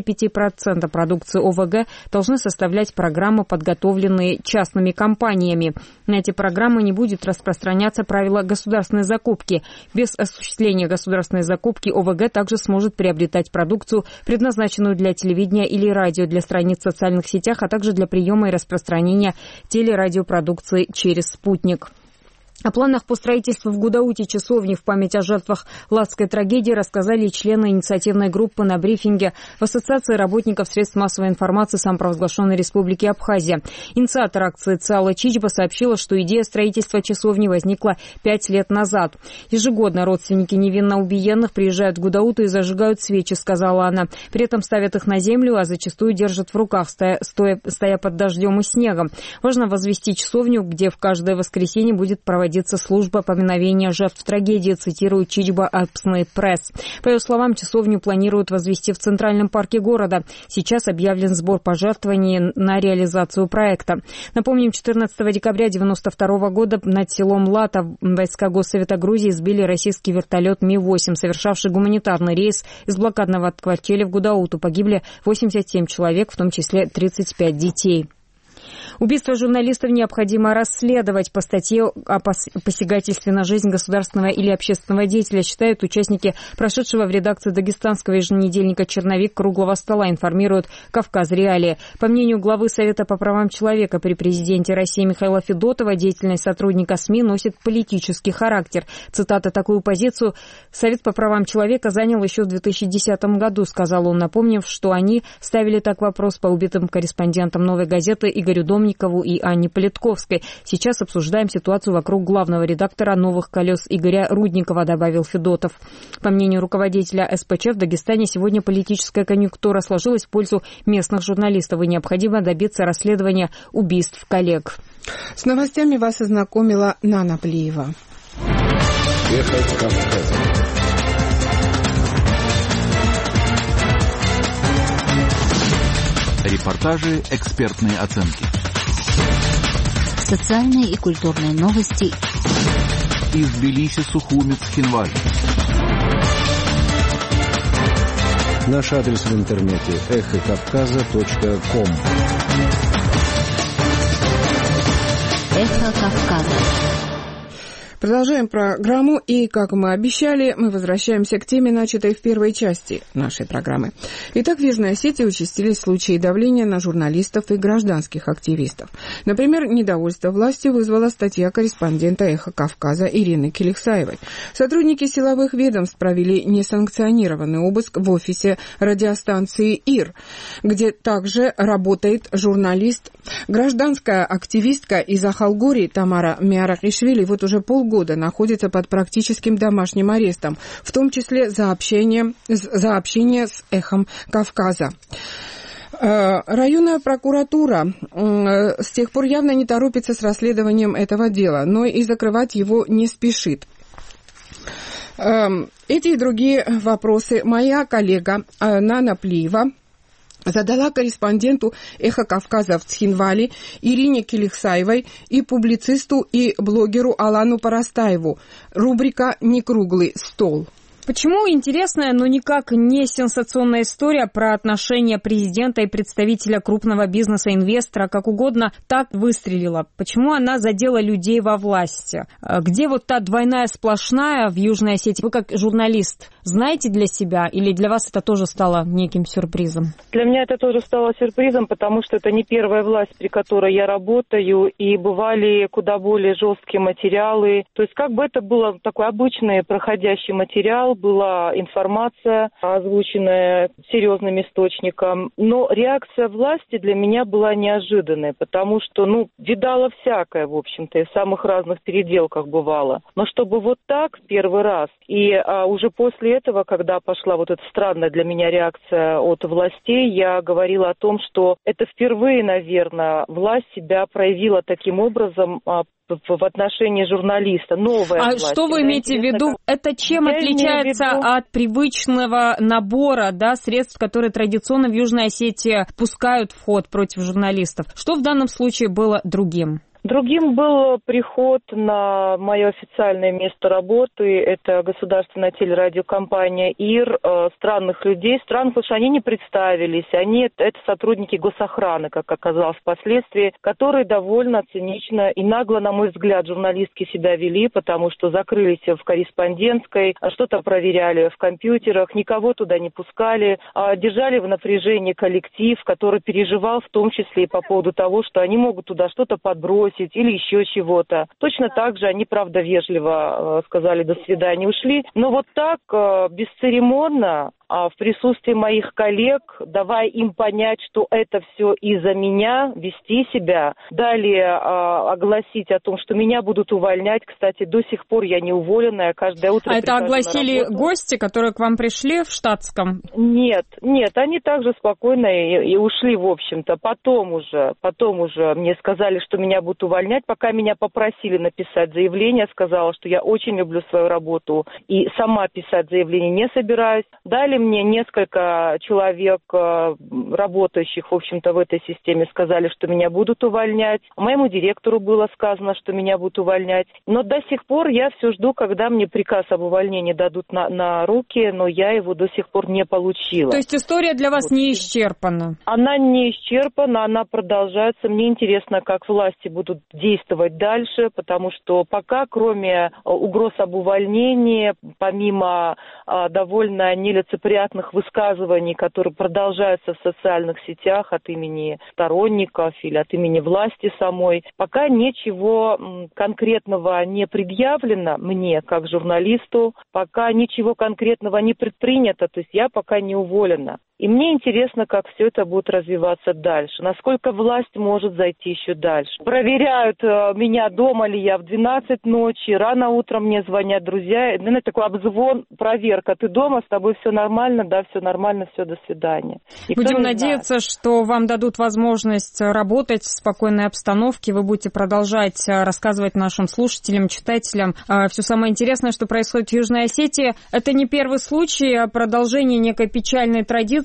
25% продукции ОВГ должны составлять программы, подготовленные частными компаниями. На эти программы не будет распространяться правило государственной закупки. Без осуществления государственной закупки ОВГ также сможет приобретать продукцию, предназначенную для телевидения или радио, для страниц в социальных сетях, а также для приема и распространения телерадиопродукции через спутник. О планах по строительству в Гудауте часовни в память о жертвах Латской трагедии рассказали члены инициативной группы на брифинге в Ассоциации работников средств массовой информации самопровозглашенной Республики Абхазия. Инициатор акции Цала Чичба сообщила, что идея строительства часовни возникла 5 лет назад. Ежегодно родственники невинно убиенных приезжают в Гудаут и зажигают свечи, сказала она. При этом ставят их на землю, а зачастую держат в руках, стоя под дождем и снегом. Важно возвести часовню, где в каждое воскресенье будет проводиться служба поминовения жертв трагедии, цитирует Чичба Апсный пресс. По ее словам, часовню планируют возвести в Центральном парке города. Сейчас объявлен сбор пожертвований на реализацию проекта. Напомним, 14 декабря 1992 года над селом Лата войска Госсовета Грузии сбили российский вертолет Ми-8, совершавший гуманитарный рейс из блокадного Ткварчеля в Гудауту. Погибли 87 человек, в том числе 35 детей. Убийство журналистов необходимо расследовать по статье о посягательстве на жизнь государственного или общественного деятеля, считают участники прошедшего в редакции дагестанского еженедельника «Черновик» круглого стола, информируют «Кавказ Реалии». По мнению главы Совета по правам человека при президенте России Михаила Федотова, деятельность сотрудника СМИ носит политический характер. Цитата: «Такую позицию Совет по правам человека занял еще в 2010 году», сказал он, напомнив, что они ставили так вопрос по убитым корреспондентам «Новой газеты» Игорю Домникову и Анне Политковской. Сейчас обсуждаем ситуацию вокруг главного редактора «Новых колес» Игоря Рудникова, добавил Федотов. По мнению руководителя СПЧ, в Дагестане сегодня политическая конъюнктура сложилась в пользу местных журналистов и необходимо добиться расследования убийств коллег. С новостями вас ознакомила Нана Плеева. Репортажи, экспертные оценки. Социальные и культурные новости, Из Тбилиси, Сухуми, Цхинваль. Наш адрес в интернете эхокавказа.ком. Эхо Кавказа. Продолжаем программу, и, как мы обещали, мы возвращаемся к теме, начатой в первой части нашей программы. Итак, в Южной Осетии участились случаи давления на журналистов и гражданских активистов. Например, недовольство властью вызвала статья корреспондента «Эхо Кавказа» Ирины Келихсаевой. Сотрудники силовых ведомств провели несанкционированный обыск в офисе радиостанции «Ир», где также работает журналист. Гражданская активистка из Ахалгории Тамара Миарахишвили вот уже полгода находится под практическим домашним арестом, в том числе за общение с «Эхом Кавказа». Районная прокуратура с тех пор явно не торопится с расследованием этого дела, но и закрывать его не спешит. Эти и другие вопросы моя коллега Нана Плиева задала корреспонденту «Эхо Кавказа» в Цхинвале Ирине Келихсаевой и публицисту и блогеру Алану Парастаеву. Рубрика «Некруглый стол». Почему интересная, но никак не сенсационная история про отношения президента и представителя крупного бизнеса-инвестора, как угодно, так выстрелила? Почему она задела людей во власти? Где вот та двойная сплошная в Южной Осетии? Вы как журналист знаете для себя или для вас это тоже стало неким сюрпризом? Для меня это тоже стало сюрпризом, потому что это не первая власть, при которой я работаю, и бывали куда более жесткие материалы. То есть как бы это было такой обычный проходящий материал, была информация, озвученная серьезным источником. Но реакция власти для меня была неожиданной, потому что, видала всякое, в общем-то, и в самых разных переделках бывало. Но чтобы вот так первый раз, и уже после этого, когда пошла вот эта странная для меня реакция от властей, я говорила о том, что это впервые, наверное, власть себя проявила таким образом в отношении журналиста. Новая власть. А что вы имеете в виду? Это чем отличается от привычного набора, средств, которые традиционно в Южной Осетии пускают в ход против журналистов? Что в данном случае было другим? Другим был приход на мое официальное место работы. Это государственная телерадиокомпания «ИР». Странных людей, потому что они не представились. Это сотрудники госохраны, как оказалось впоследствии, которые довольно цинично и нагло, на мой взгляд, журналистки себя вели, потому что закрылись в корреспондентской, что-то проверяли в компьютерах, никого туда не пускали, держали в напряжении коллектив, который переживал в том числе и по поводу того, что они могут туда что-то подбросить или еще чего-то. Точно так же они, правда, вежливо сказали «до свидания», ушли. Но вот так, бесцеремонно, в присутствии моих коллег, давая им понять, что это все из-за меня, вести себя. Далее огласить о том, что меня будут увольнять. Кстати, до сих пор я не уволенная, каждое утро. А это огласили гости, которые к вам пришли в штатском? Нет, они также спокойно и ушли, в общем-то. Потом уже мне сказали, что меня будут увольнять, пока меня попросили написать заявление, сказала, что я очень люблю свою работу и сама писать заявление не собираюсь. Далее мне несколько человек, работающих, в общем-то, в этой системе, сказали, что меня будут увольнять. Моему директору было сказано, что меня будут увольнять. Но до сих пор я все жду, когда мне приказ об увольнении дадут на руки, но я его до сих пор не получила. То есть история для вас не исчерпана? Она не исчерпана, она продолжается. Мне интересно, как власти будут действовать дальше, потому что пока, кроме угроз об увольнении, помимо довольно нелицеприятных высказываний, которые продолжаются в социальных сетях от имени сторонников или от имени власти самой, пока ничего конкретного не предъявлено мне, как журналисту, пока ничего конкретного не предпринято, то есть я пока не уволена. И мне интересно, как все это будет развиваться дальше. Насколько власть может зайти еще дальше. Проверяют меня, дома ли я в 12 ночи. Рано утром мне звонят друзья. Это такой обзвон, проверка. Ты дома, с тобой все нормально? Да, все нормально, все, до свидания. Будем надеяться, что вам дадут возможность работать в спокойной обстановке. Вы будете продолжать рассказывать нашим слушателям, читателям все самое интересное, что происходит в Южной Осетии. Это не первый случай, а продолжение некой печальной традиции,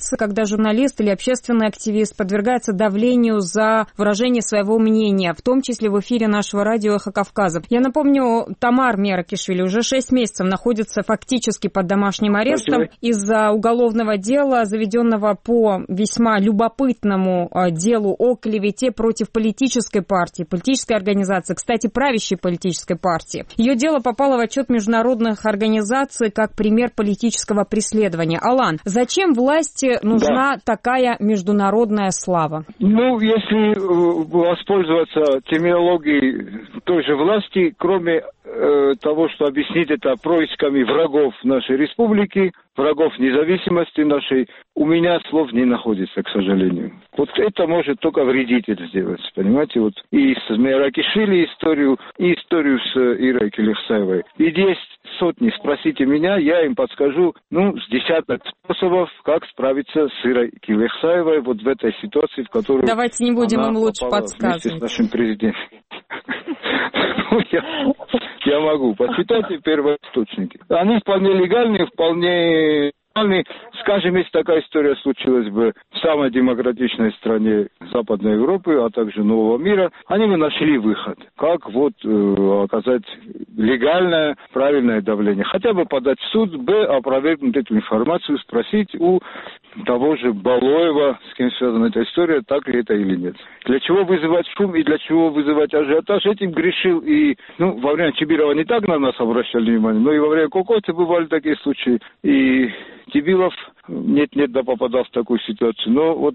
ситуация, когда журналист или общественный активист подвергается давлению за выражение своего мнения, в том числе в эфире нашего радио «Эхо Кавказа». Я напомню, Тамар Меракишвили уже 6 месяцев находится фактически под домашним арестом из-за уголовного дела, заведенного по весьма любопытному делу о клевете против политической партии, политической организации, кстати, правящей политической партии. Ее дело попало в отчет международных организаций как пример политического преследования. Алан, зачем власти нужна такая международная слава? Ну, если воспользоваться терминологией той же власти, кроме того, что объяснить это происками врагов нашей республики, врагов независимости нашей, у меня слов не находится, к сожалению. Вот это может только вредитель сделать, понимаете? Вот и с Меракишвили историю, и историю с Ирой Келехсаевой. И есть сотни, спросите меня, я им подскажу, с десяток способов, как справиться с Ирой Келехсаевой вот в этой ситуации, в которую давайте не будем им лучше подсказывать. Вместе с нашим президентом. Я могу. Почитайте первоисточники. Они вполне легальные, вполне нормальные. Скажем, если такая история случилась бы в самой демократичной стране Западной Европы, а также Нового мира, они бы нашли выход. Как оказать легальное, правильное давление. Хотя бы подать в суд, опровергнуть эту информацию, спросить у того же Балоева, с кем связана эта история, так ли это или нет. Для чего вызывать шум и для чего вызывать ажиотаж, этим грешил и, во время Чибирова не так на нас обращали внимание, но и во время Кокойца бывали такие случаи, и Тибилов нет-нет, да попадал в такую ситуацию. Но вот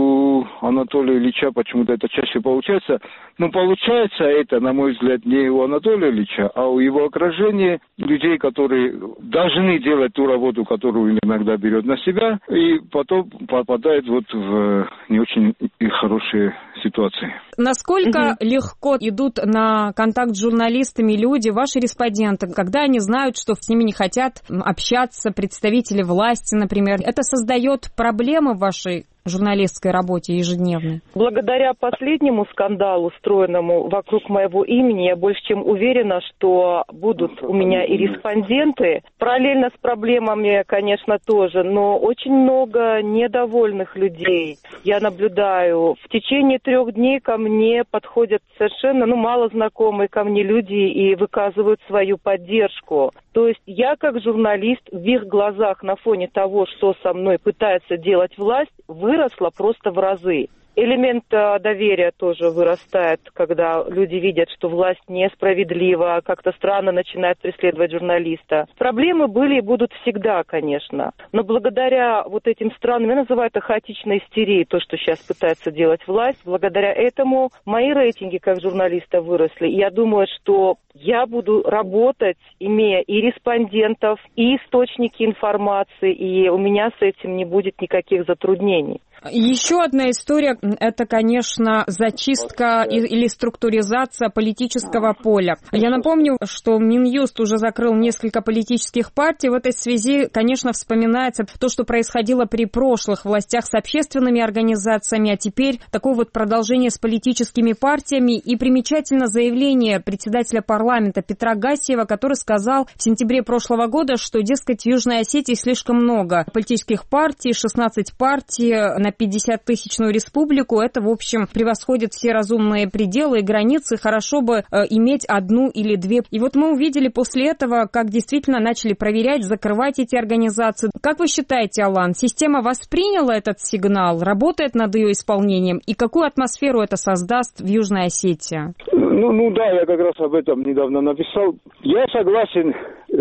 у Анатолия Ильича почему-то это чаще получается. Но получается это, на мой взгляд, не у Анатолия Ильича, а у его окружения, людей, которые должны делать ту работу, которую он иногда берет на себя, и потом попадает в не очень хорошие ситуации. Насколько легко идут на контакт с журналистами люди, ваши респонденты, когда они знают, что с ними не хотят общаться представители власти, например? Это создает проблемы в вашей журналистской работе ежедневной? Благодаря последнему скандалу, устроенному вокруг моего имени, я больше чем уверена, что будут у меня и респонденты. Параллельно с проблемами, конечно, тоже, но очень много недовольных людей. Я наблюдаю. В течение 3 дней ко мне подходят совершенно, мало знакомые ко мне люди и выказывают свою поддержку. То есть я, как журналист, в их глазах на фоне того, что со мной пытается делать власть, выросла просто в разы. Элемент доверия тоже вырастает, когда люди видят, что власть несправедлива, как-то странно начинает преследовать журналиста. Проблемы были и будут всегда, конечно. Но благодаря вот этим странным, я называю это хаотичной истерией, то, что сейчас пытается делать власть, благодаря этому мои рейтинги как журналиста выросли. И я думаю, что я буду работать, имея и респондентов, и источники информации, и у меня с этим не будет никаких затруднений. Еще одна история – это, конечно, зачистка или структуризация политического поля. Я напомню, что Минюст уже закрыл несколько политических партий. В этой связи, конечно, вспоминается то, что происходило при прошлых властях с общественными организациями, а теперь такое вот продолжение с политическими партиями. И примечательно заявление председателя парламента Петра Гассиева, который сказал в сентябре прошлого года, что, дескать, в Южной Осетии слишком много политических партий, 16 партий на 50-тысячную республику. Это, в общем, превосходит все разумные пределы и границы. Хорошо бы иметь 1 или 2. И вот мы увидели после этого, как действительно начали проверять, закрывать эти организации. Как вы считаете, Алан, система восприняла этот сигнал, работает над ее исполнением? И какую атмосферу это создаст в Южной Осетии? Да, я как раз об этом недавно написал. Я согласен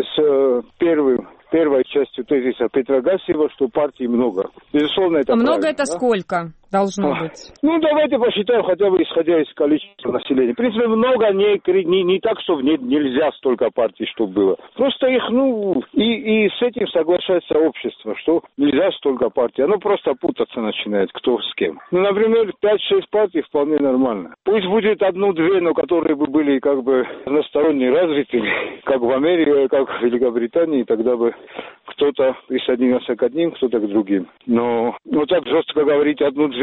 с первой частью тезиса Петра Гассиева, что партий много. Безусловно, это много правильно, это сколько должно быть? Давайте посчитаем, хотя бы исходя из количества населения. В принципе, много не так, что нельзя столько партий, чтобы было. Просто их, и с этим соглашается общество, что нельзя столько партий. Оно просто путаться начинает, кто с кем. Например, 5-6 партий вполне нормально. Пусть будет 1-2, но которые бы были как бы односторонне развитыми, как в Америке, как в Великобритании, тогда бы кто-то присоединился к одним, кто-то к другим. Но так жестко говорить 1-2,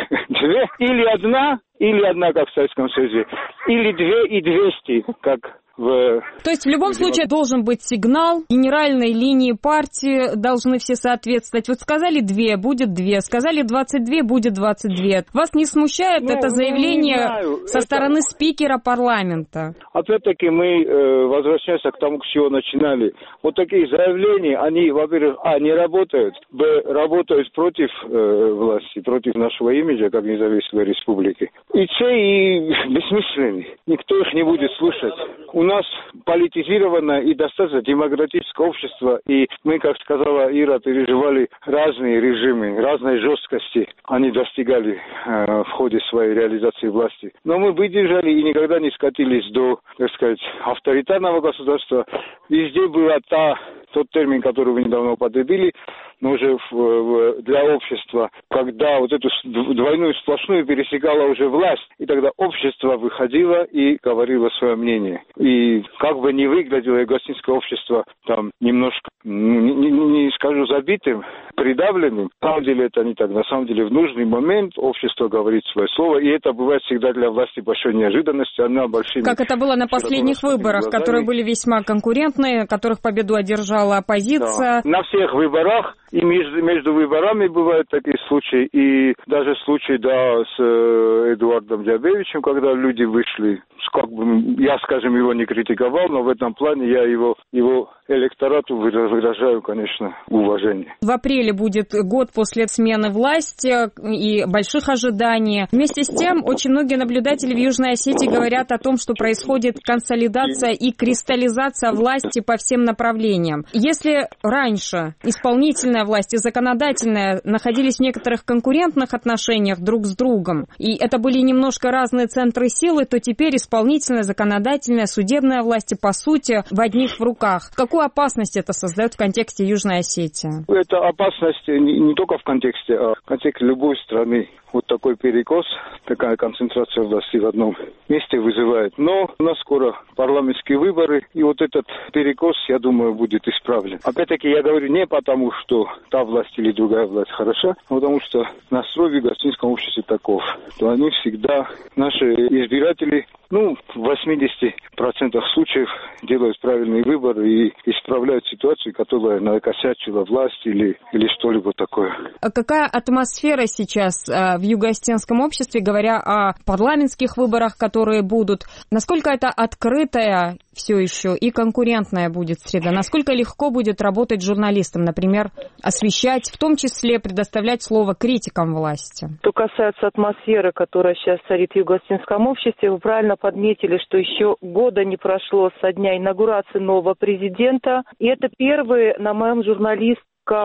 или одна, как в Советском Союзе, или 2 и 200, как То есть в любом случае должен быть сигнал, генеральной линии партии должны все соответствовать. Вот сказали 2, будет 2, сказали 22, будет 22. Вас не смущает это заявление со стороны спикера парламента? Опять-таки мы возвращаемся к тому, с чего начинали. Вот такие заявления, они, во-первых, не работают, работают против власти, против нашего имиджа, как независимой республики. И бессмысленны. Никто их не будет слушать. У нас политизированное и достаточно демократическое общество, и мы, как сказала Ира, переживали разные режимы, разной жесткости они достигали в ходе своей реализации власти. Но мы выдержали и никогда не скатились до, так сказать, авторитарного государства. Везде был тот термин, который вы недавно употребили, но уже для общества, когда вот эту двойную сплошную пересекала уже власть, и тогда общество выходило и говорило свое мнение. И как бы ни выглядело гостинское общество там немножко, не скажу забитым, придавленным, на самом деле это не так. На самом деле в нужный момент общество говорит свое слово, и это бывает всегда для власти большой неожиданностью. Как это было на последних выборах, которые были весьма конкурентные, которых победу одержала оппозиция. Да. На всех выборах и между выборами бывают такие случаи, и даже случаи, с Эдуардом Джабевичем, когда люди вышли, я, скажем, его не критиковал, но в этом плане я его электорату выражаю, конечно, уважение. В апреле будет год после смены власти и больших ожиданий. Вместе с тем, очень многие наблюдатели в Южной Осетии говорят о том, что происходит консолидация и кристаллизация власти по всем направлениям. Если раньше исполнительная власть и законодательная находились в некоторых конкурентных отношениях друг с другом, и это были немножко разные центры силы, то теперь исполнительная, законодательная, судебная власти, по сути, в одних в руках. Какую опасность это создает в контексте Южной Осетии? Это опасность не только в контексте, а в контексте любой страны. Вот такой перекос, такая концентрация власти в одном месте вызывает. Но у нас скоро парламентские выборы, и вот этот перекос, я думаю, будет исправлен. Опять-таки, я говорю не потому, что та власть или другая власть хороша, а потому что настрой в гостинском обществе таков, что они всегда, наши избиратели, в 80% случаев делают правильный выбор и исправляют ситуацию, которая накосячила власть или что-либо такое. А какая атмосфера сейчас в юго-осетинском обществе, говоря о парламентских выборах, которые будут? Насколько это открытая все еще и конкурентная будет среда? Насколько легко будет работать журналистам, например, освещать, в том числе предоставлять слово критикам власти? Что касается атмосферы, которая сейчас царит в юго-осетинском обществе, вы правильно подметили, что еще года не прошло со дня инаугурации нового президента. И это первый, на моем журналистском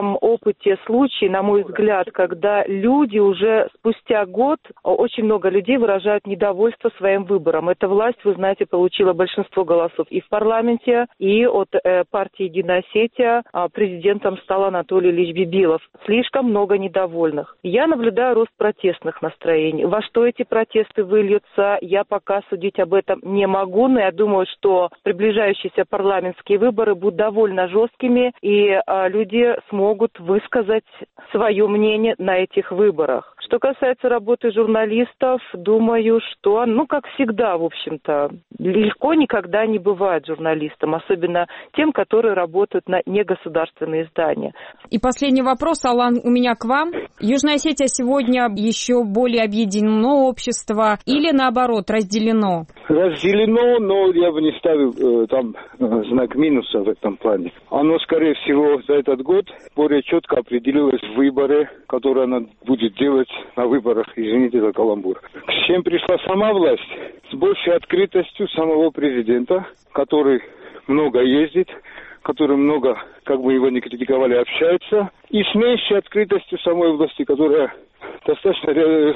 опыте случай, на мой взгляд, когда люди уже спустя год, очень много людей выражают недовольство своим выбором. Эта власть, вы знаете, получила большинство голосов и в парламенте, и от партии «Единая Осетия» президентом стал Анатолий Ильич Бибилов. Слишком много недовольных. Я наблюдаю рост протестных настроений. Во что эти протесты выльются, я пока судить об этом не могу, но я думаю, что приближающиеся парламентские выборы будут довольно жесткими, и люди смогут высказать свое мнение на этих выборах. Что касается работы журналистов, думаю, что, как всегда, в общем-то, легко никогда не бывает журналистам, особенно тем, которые работают на негосударственные издания. И последний вопрос, Алан, у меня к вам. Южная Осетия сегодня еще более объединено общество или, наоборот, разделено? Разделено, но я бы не ставил там знак минуса в этом плане. Оно, скорее всего, за этот год более четко определилось в выборе, которые она будет делать на выборах, извините за каламбур. С чем пришла сама власть? С большей открытостью самого президента, который много ездит, который много, как бы его не критиковали, общается, и с меньшей открытостью самой власти, которая достаточно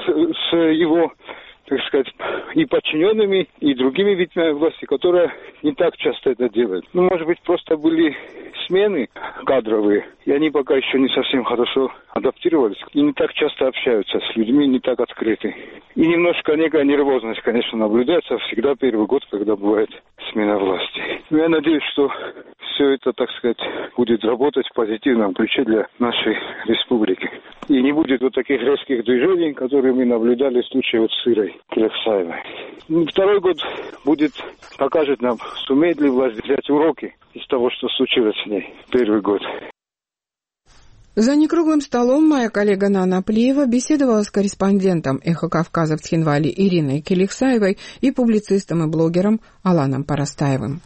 с его, так сказать, и подчиненными, и другими видами власти, которые не так часто это делают. Может быть, просто были смены кадровые, и они пока еще не совсем хорошо адаптировались и не так часто общаются с людьми, не так открыты. И немножко некая нервозность, конечно, наблюдается всегда первый год, когда бывает смена власти. Но я надеюсь, что все это, так сказать, будет работать в позитивном ключе для нашей республики. И не будет вот таких резких движений, которые мы наблюдали в случае вот с Ирой Келехсаевой. Второй год покажет нам, сумеет ли власть взять уроки из того, что случилось с ней первый год. За некруглым столом моя коллега Нана Плиева беседовала с корреспондентом «Эхо Кавказа» в Цхинвале Ириной Келехсаевой и публицистом и блогером Аланом Парастаевым.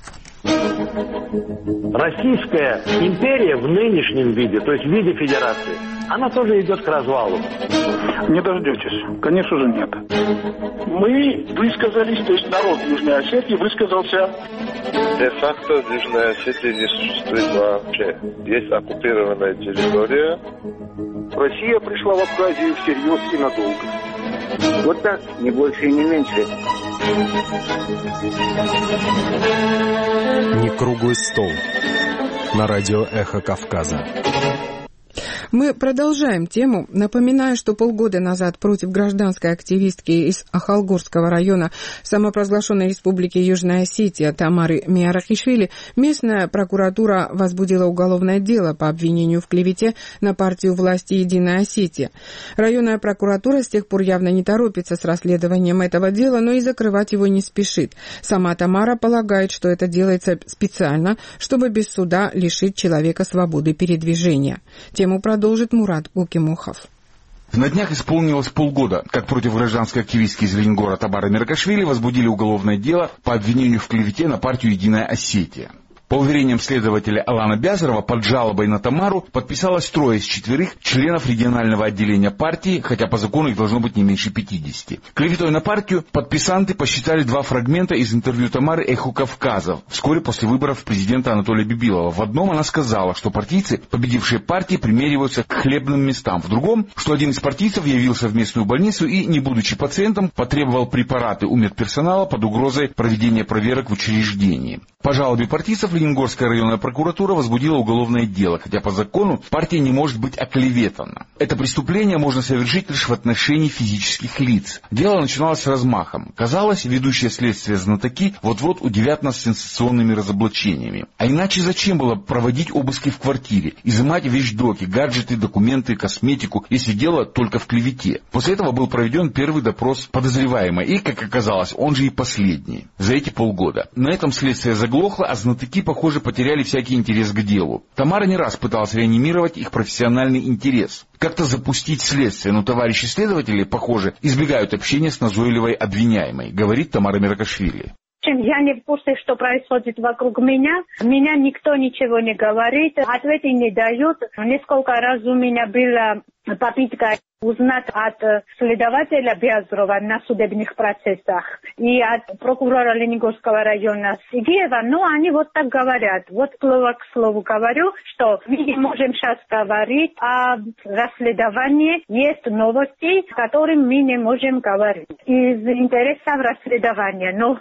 Российская империя в нынешнем виде, то есть в виде федерации, она тоже идет к развалу. Не дождетесь. Конечно же, нет. Мы высказались, то есть народ Южной Осетии высказался. Де-факто в Южной Осетии не существует вообще. Есть оккупированная территория. Россия пришла в Абхазию всерьез и надолго. Вот так, не больше и не меньше. Не круглый стол. На радио «Эхо Кавказа». Мы продолжаем тему. Напоминаю, что полгода назад против гражданской активистки из Ахалгорского района самопровозглашенной республики Южная Осетия Тамары Миарахишвили местная прокуратура возбудила уголовное дело по обвинению в клевете на партию власти «Единая Осетия». Районная прокуратура с тех пор явно не торопится с расследованием этого дела, но и закрывать его не спешит. Сама Тамара полагает, что это делается специально, чтобы без суда лишить человека свободы передвижения. Тему продолжит Мурат Гукимухов. На днях исполнилось полгода, как против гражданской активистки из Лениногорска Тамары Миарахишвили возбудили уголовное дело по обвинению в клевете на партию «Единая Осетия». По уверениям следователя Алана Бязарова, под жалобой на Тамару подписалось 3 из 4 членов регионального отделения партии, хотя по закону их должно быть не меньше 50. Клеветой на партию подписанты посчитали 2 фрагмента из интервью Тамары «Эху Кавказа» вскоре после выборов президента Анатолия Бибилова. В одном она сказала, что партийцы, победившие партии, примериваются к хлебным местам. В другом, что один из партийцев явился в местную больницу и, не будучи пациентом, потребовал препараты у медперсонала под угрозой проведения проверок в учреждении. По жалобе партийцев Ленингорская районная прокуратура возбудила уголовное дело, хотя по закону партия не может быть оклеветана. Это преступление можно совершить лишь в отношении физических лиц. Дело начиналось с размахом. Казалось, ведущие следствие знатоки вот-вот удивят нас сенсационными разоблачениями. А иначе зачем было проводить обыски в квартире, изымать вещдоки, гаджеты, документы, косметику, если дело только в клевете? После этого был проведен первый допрос подозреваемой, и, как оказалось, он же и последний за эти полгода. На этом следствие заглохло, а знатоки, похоже, потеряли всякий интерес к делу. Тамара не раз пыталась реанимировать их профессиональный интерес. Как-то запустить следствие, но товарищи следователи, похоже, избегают общения с назойливой обвиняемой, говорит Тамара Миарахишвили. Я не в курсе, что происходит вокруг меня. Меня никто ничего не говорит, ответы не дают. Несколько раз у меня была попытка узнать от следователя Бязарова на судебных процессах и от прокурора Ленингорского района Сигиева, но они вот так говорят. Вот слово к слову говорю, что мы не можем сейчас говорить о расследовании. Есть новости, о которых мы не можем говорить из интересов расследования. Но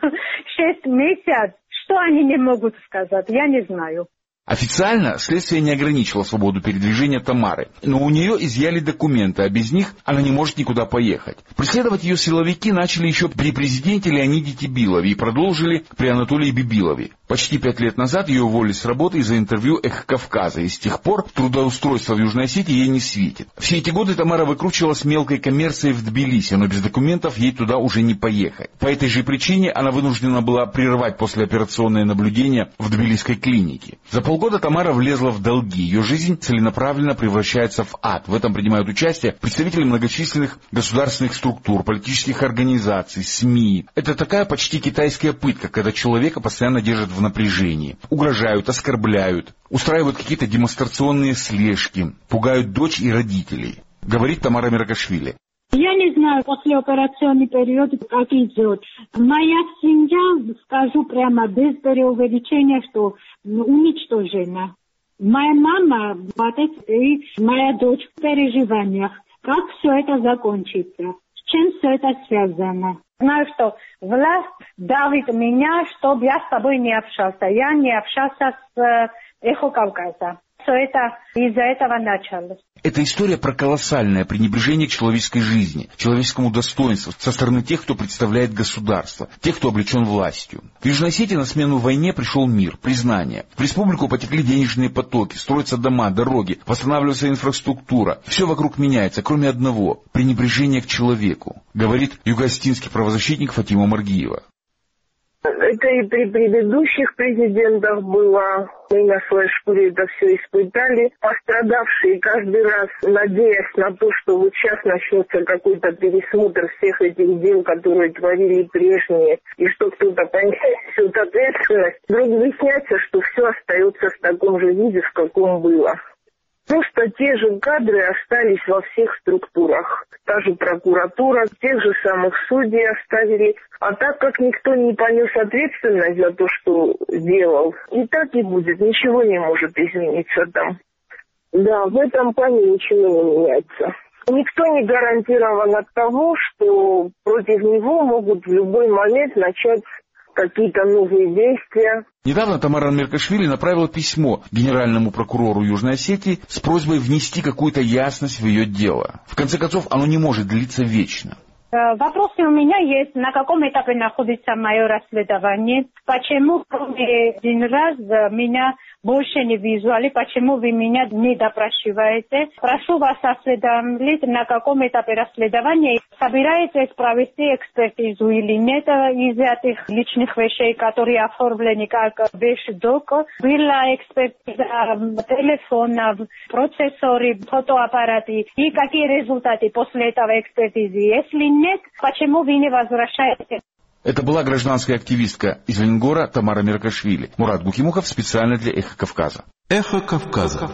6 месяцев, что они не могут сказать, я не знаю. Официально следствие не ограничило свободу передвижения Тамары, но у нее изъяли документы, а без них она не может никуда поехать. Преследовать ее силовики начали еще при президенте Леониде Тебилове и продолжили при Анатолии Бибилове. Почти 5 лет назад ее уволили с работы из-за интервью «Эхо Кавказа», и с тех пор трудоустройство в Южной Осетии ей не светит. Все эти годы Тамара выкручивалась мелкой коммерцией в Тбилиси, но без документов ей туда уже не поехать. По этой же причине она вынуждена была прервать послеоперационное наблюдение в тбилисской клинике. За полгода Тамара влезла в долги, ее жизнь целенаправленно превращается в ад. В этом принимают участие представители многочисленных государственных структур, политических организаций, СМИ. Это такая почти китайская пытка, когда человека постоянно держат в напряжении. Угрожают, оскорбляют, устраивают какие-то демонстрационные слежки, пугают дочь и родителей, говорит Тамара Миарахишвили. Я не знаю, послеоперационный период как идет. Моя семья, скажу прямо, без преувеличения, что уничтожена. Моя мама, отец и моя дочь в переживаниях. Как все это закончится? С чем все это связано? Знаю, что власть давит меня, чтобы я с тобой не общался. Я не общался с «Эхо Кавказа». Все это из-за этого началось. Это история про колоссальное пренебрежение к человеческой жизни, человеческому достоинству со стороны тех, кто представляет государство, тех, кто облечен властью. В Южной Осетии на смену войне пришел мир, признание. В республику потекли денежные потоки, строятся дома, дороги, восстанавливается инфраструктура. Все вокруг меняется, кроме одного – пренебрежение к человеку, говорит юго-осетинский правозащитник Фатима Маргиева. Это и при предыдущих президентах было. Мы на своей шкуре это все испытали. Пострадавшие каждый раз, надеясь на то, что вот сейчас начнется какой-то пересмотр всех этих дел, которые творили прежние, и что кто-то понесет ответственность, вдруг выясняется, что все остается в таком же виде, в каком было. Просто те же кадры остались во всех структурах. Та же прокуратура, тех же самых судей оставили. А так как никто не понес ответственность за то, что делал, и так и будет, ничего не может измениться там. Да, в этом плане ничего не меняется. Никто не гарантирован от того, что против него могут в любой момент начать какие-то новые действия. Недавно Тамара Меркашвили направила письмо генеральному прокурору Южной Осетии с просьбой внести какую-то ясность в ее дело. В конце концов, оно не может длиться вечно. Вопросы у меня есть, на каком этапе находится мое расследование, почему кроме один раз меня больше не визуали, почему вы меня не допрашиваете. Прошу вас осведомить, на каком этапе расследования, собираетесь провести экспертизу или нет из этих личных вещей, которые оформлены как вещдок. Была экспертиза телефона, процессоры, фотоаппараты и какие результаты после этого экспертизы. Если нет, почему вы не возвращаете? Это была гражданская активистка из Ленгора Тамара Меркашвили. Мурат Гукимухов специально для «Эхо Кавказа». «Эхо Кавказа».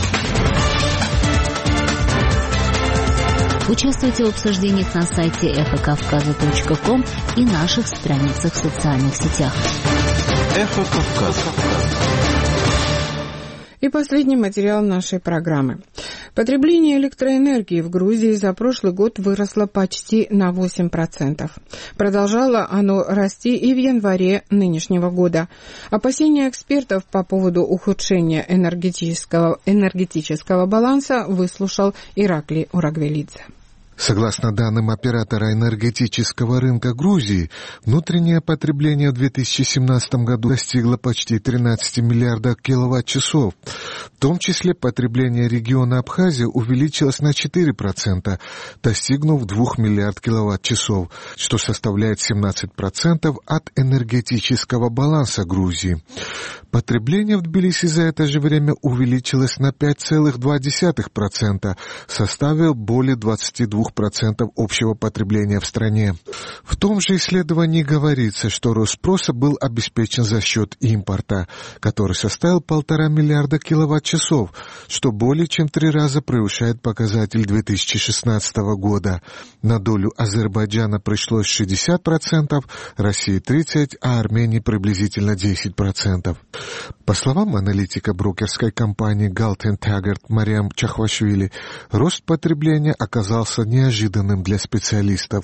Участвуйте в обсуждениях на сайте эхокавказа.ком и наших страницах в социальных сетях. «Эхо Кавказа». И последний материал нашей программы. Потребление электроэнергии в Грузии за прошлый год выросло почти на 8%. Продолжало оно расти и в январе нынешнего года. Опасения экспертов по поводу ухудшения энергетического баланса выслушал Ираклий Урагвелидзе. Согласно данным оператора энергетического рынка Грузии, внутреннее потребление в 2017 году достигло почти 13 миллиардов киловатт-часов. В том числе потребление региона Абхазия увеличилось на 4%, достигнув 2 миллиардов киловатт-часов, что составляет 17% от энергетического баланса Грузии. Потребление в Тбилиси за это же время увеличилось на 5,2%, составив более 22% общего потребления в стране. В том же исследовании говорится, что рост спроса был обеспечен за счет импорта, который составил 1,5 миллиарда киловатт-часов, что более чем 3 раза превышает показатель 2016 года. На долю Азербайджана пришлось 60%, России 30%, а Армении приблизительно 10%. По словам аналитика брокерской компании Galton Taggart Мариам Чахвашвили, рост потребления оказался неожиданным для специалистов.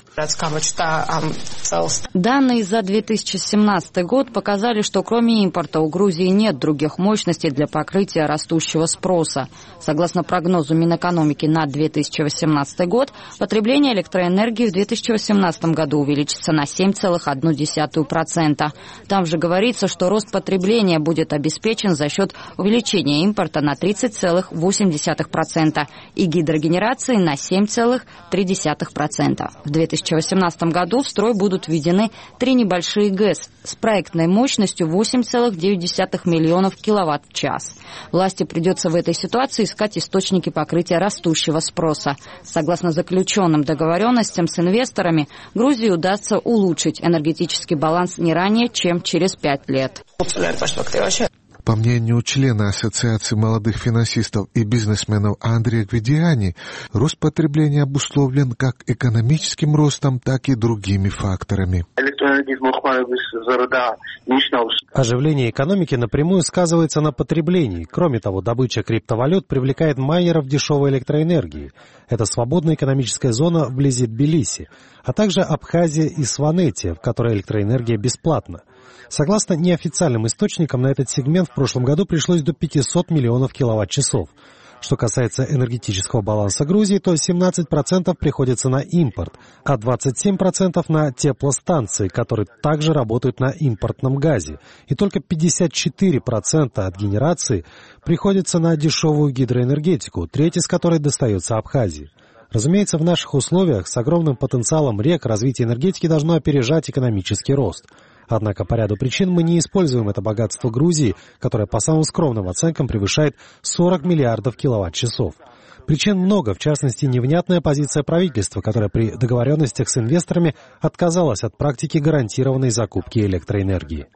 Данные за 2017 год показали, что кроме импорта у Грузии нет других мощностей для покрытия растущего спроса. Согласно прогнозу Минэкономики на 2018 год, потребление электроэнергии в 2018 году увеличится на 7,1%. Там же говорится, что рост потребления будет обеспечен за счет увеличения импорта на 30,8% и гидрогенерации на 7,3%. В 2018 году в строй будут введены 3 небольшие ГЭС с проектной мощностью 8,9 миллионов киловатт в час. Власти придется в этой ситуации искать источники покрытия растущего спроса. Согласно заключенным договоренностям с инвесторами, Грузии удастся улучшить энергетический баланс не ранее, чем через 5 лет. По мнению члена Ассоциации молодых финансистов и бизнесменов Андрея Гвидиани, рост потребления обусловлен как экономическим ростом, так и другими факторами. Оживление экономики напрямую сказывается на потреблении. Кроме того, добыча криптовалют привлекает майнеров дешевой электроэнергии. Это свободная экономическая зона вблизи Тбилиси, а также Абхазия и Сванетия, в которой электроэнергия бесплатна. Согласно неофициальным источникам, на этот сегмент в прошлом году пришлось до 500 миллионов киловатт-часов. Что касается энергетического баланса Грузии, то 17% приходится на импорт, а 27% на теплостанции, которые также работают на импортном газе. И только 54% от генерации приходится на дешевую гидроэнергетику, треть из которой достается Абхазии. Разумеется, в наших условиях с огромным потенциалом рек развитие энергетики должно опережать экономический рост. Однако по ряду причин мы не используем это богатство Грузии, которое по самым скромным оценкам превышает 40 миллиардов киловатт-часов. Причин много, в частности, невнятная позиция правительства, которое при договоренностях с инвесторами отказалось от практики гарантированной закупки электроэнергии.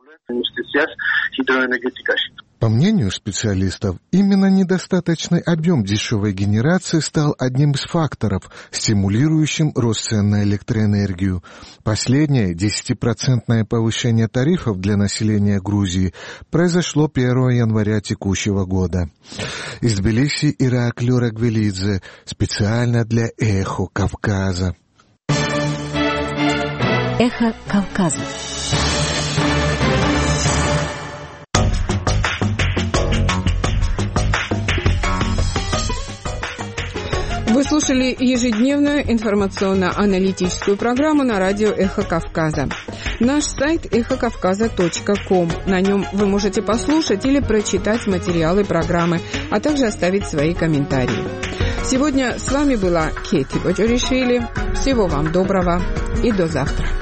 По мнению специалистов, именно недостаточный объем дешевой генерации стал одним из факторов, стимулирующим рост цен на электроэнергию. Последнее 10% повышение тарифов для населения Грузии произошло 1 января текущего года. Из Тбилиси Ираклий Рагвелидзе, специально для «Эхо Кавказа». «Эхо Кавказа». Вы слушали ежедневную информационно-аналитическую программу на радио «Эхо Кавказа». Наш сайт эхокавказа.ком. На нем вы можете послушать или прочитать материалы программы, а также оставить свои комментарии. Сегодня с вами была Кети Боджоришвили. Всего вам доброго и до завтра.